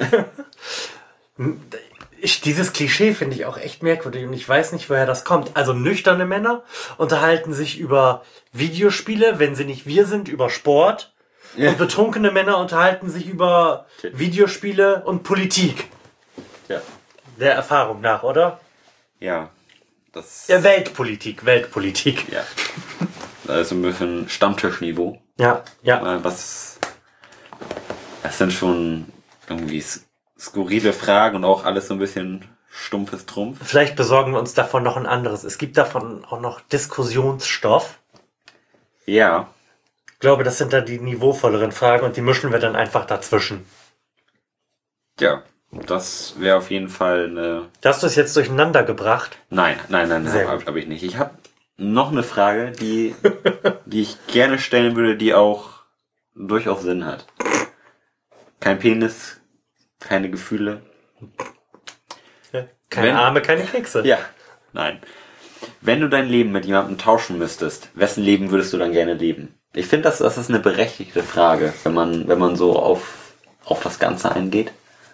Ich, dieses Klischee finde ich auch echt merkwürdig und ich weiß nicht, woher das kommt. Also nüchterne Männer unterhalten sich über Videospiele, wenn sie nicht wir sind, über Sport. Ja. Und betrunkene Männer unterhalten sich über Videospiele und Politik. Ja. Der Erfahrung nach, oder? Ja. Das ja, Weltpolitik, Weltpolitik. Ja. Also ein bisschen Stammtischniveau. Ja, ja. Was, das sind schon irgendwie skurrile Fragen und auch alles so ein bisschen stumpfes Trumpf. Vielleicht besorgen wir uns davon noch ein anderes. Es gibt davon auch noch Diskussionsstoff. Ja. Ich glaube, das sind dann die niveauvolleren Fragen und die mischen wir dann einfach dazwischen. Ja, das wäre auf jeden Fall eine... Hast du es jetzt durcheinander gebracht? Nein, nein, nein, nein, habe hab ich nicht. Ich habe noch eine Frage, die, die ich gerne stellen würde, die auch durchaus Sinn hat. Kein Penis, keine Gefühle. Keine Wenn, Arme, keine Kekse. Ja, nein. Wenn du dein Leben mit jemandem tauschen müsstest, wessen Leben würdest du dann gerne leben? Ich finde, das, das ist eine berechtigte Frage, wenn man, wenn man so auf, auf das Ganze eingeht.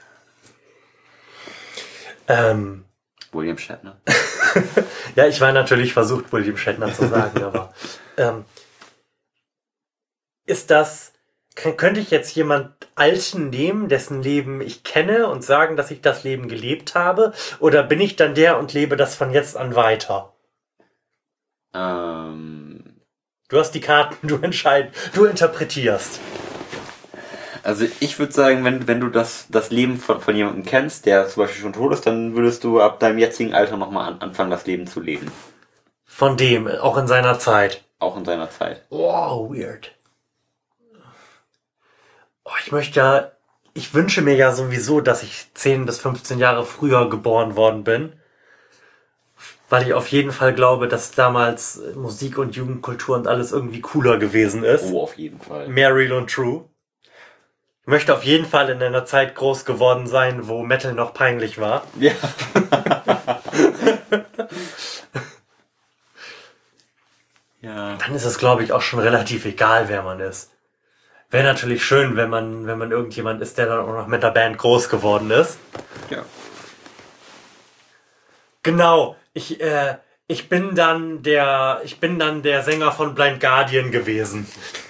Ähm, William Shatner. Ja, ich war natürlich versucht, William Shatner zu sagen, aber ähm, ist das K- könnte ich jetzt jemand Alten nehmen, dessen Leben ich kenne und sagen, dass ich das Leben gelebt habe? Oder bin ich dann der und lebe das von jetzt an weiter? Ähm, Du hast die Karten, du entscheidest, du interpretierst. also ich würde sagen, wenn, wenn du das, das Leben von, von jemandem kennst, der zum Beispiel schon tot ist, dann würdest du ab deinem jetzigen Alter nochmal an, anfangen, das Leben zu leben. Von dem, auch in seiner Zeit. Auch in seiner Zeit. Wow, weird. Oh, ich möchte ja, ich wünsche mir ja sowieso, dass ich zehn bis fünfzehn Jahre früher geboren worden bin. Weil ich auf jeden Fall glaube, dass damals Musik und Jugendkultur und alles irgendwie cooler gewesen ist. Oh, auf jeden Fall. Mehr real und true. Ich möchte auf jeden Fall in einer Zeit groß geworden sein, wo Metal noch peinlich war. Ja. Ja. Dann ist es, glaube ich, auch schon relativ egal, wer man ist. Wäre natürlich schön, wenn man, wenn man irgendjemand ist, der dann auch noch mit der Band groß geworden ist. Ja. Genau. Ich, äh, ich bin dann der, ich bin dann der Sänger von Blind Guardian gewesen.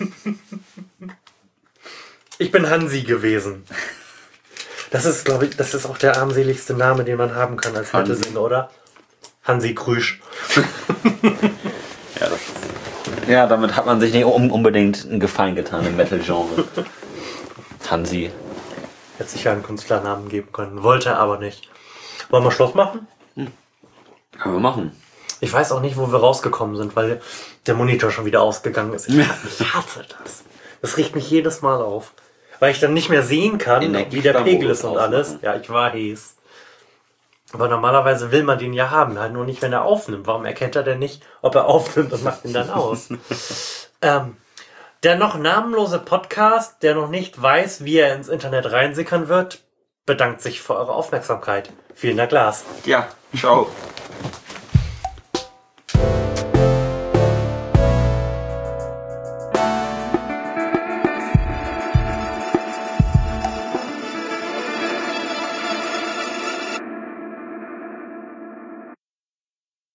Ich bin Hansi gewesen. Das ist, glaube ich, das ist auch der armseligste Name, den man haben kann als Hansi. Metal-Sänger, oder? Hansi Krüsch. Ja, das, ja, damit hat man sich nicht un- unbedingt einen Gefallen getan im Metal-Genre. Hansi. Hätte sich ja einen Künstlernamen geben können. Wollte aber nicht. Wollen wir Schluss machen? Können wir machen. Ich weiß auch nicht, wo wir rausgekommen sind, weil der Monitor schon wieder ausgegangen ist. Ich, ich hasse das. Das riecht mich jedes Mal auf. Weil ich dann nicht mehr sehen kann, wie der Pegel ist und alles. ausmachen. Ja, ich weiß. Aber normalerweise will man den ja haben, halt nur nicht, wenn er aufnimmt. Warum erkennt er denn nicht, ob er aufnimmt und macht ihn dann aus? ähm, der noch namenlose Podcast, der noch nicht weiß, wie er ins Internet reinsickern wird, bedankt sich für eure Aufmerksamkeit. Vielen Dank, Lars. Ja, ciao.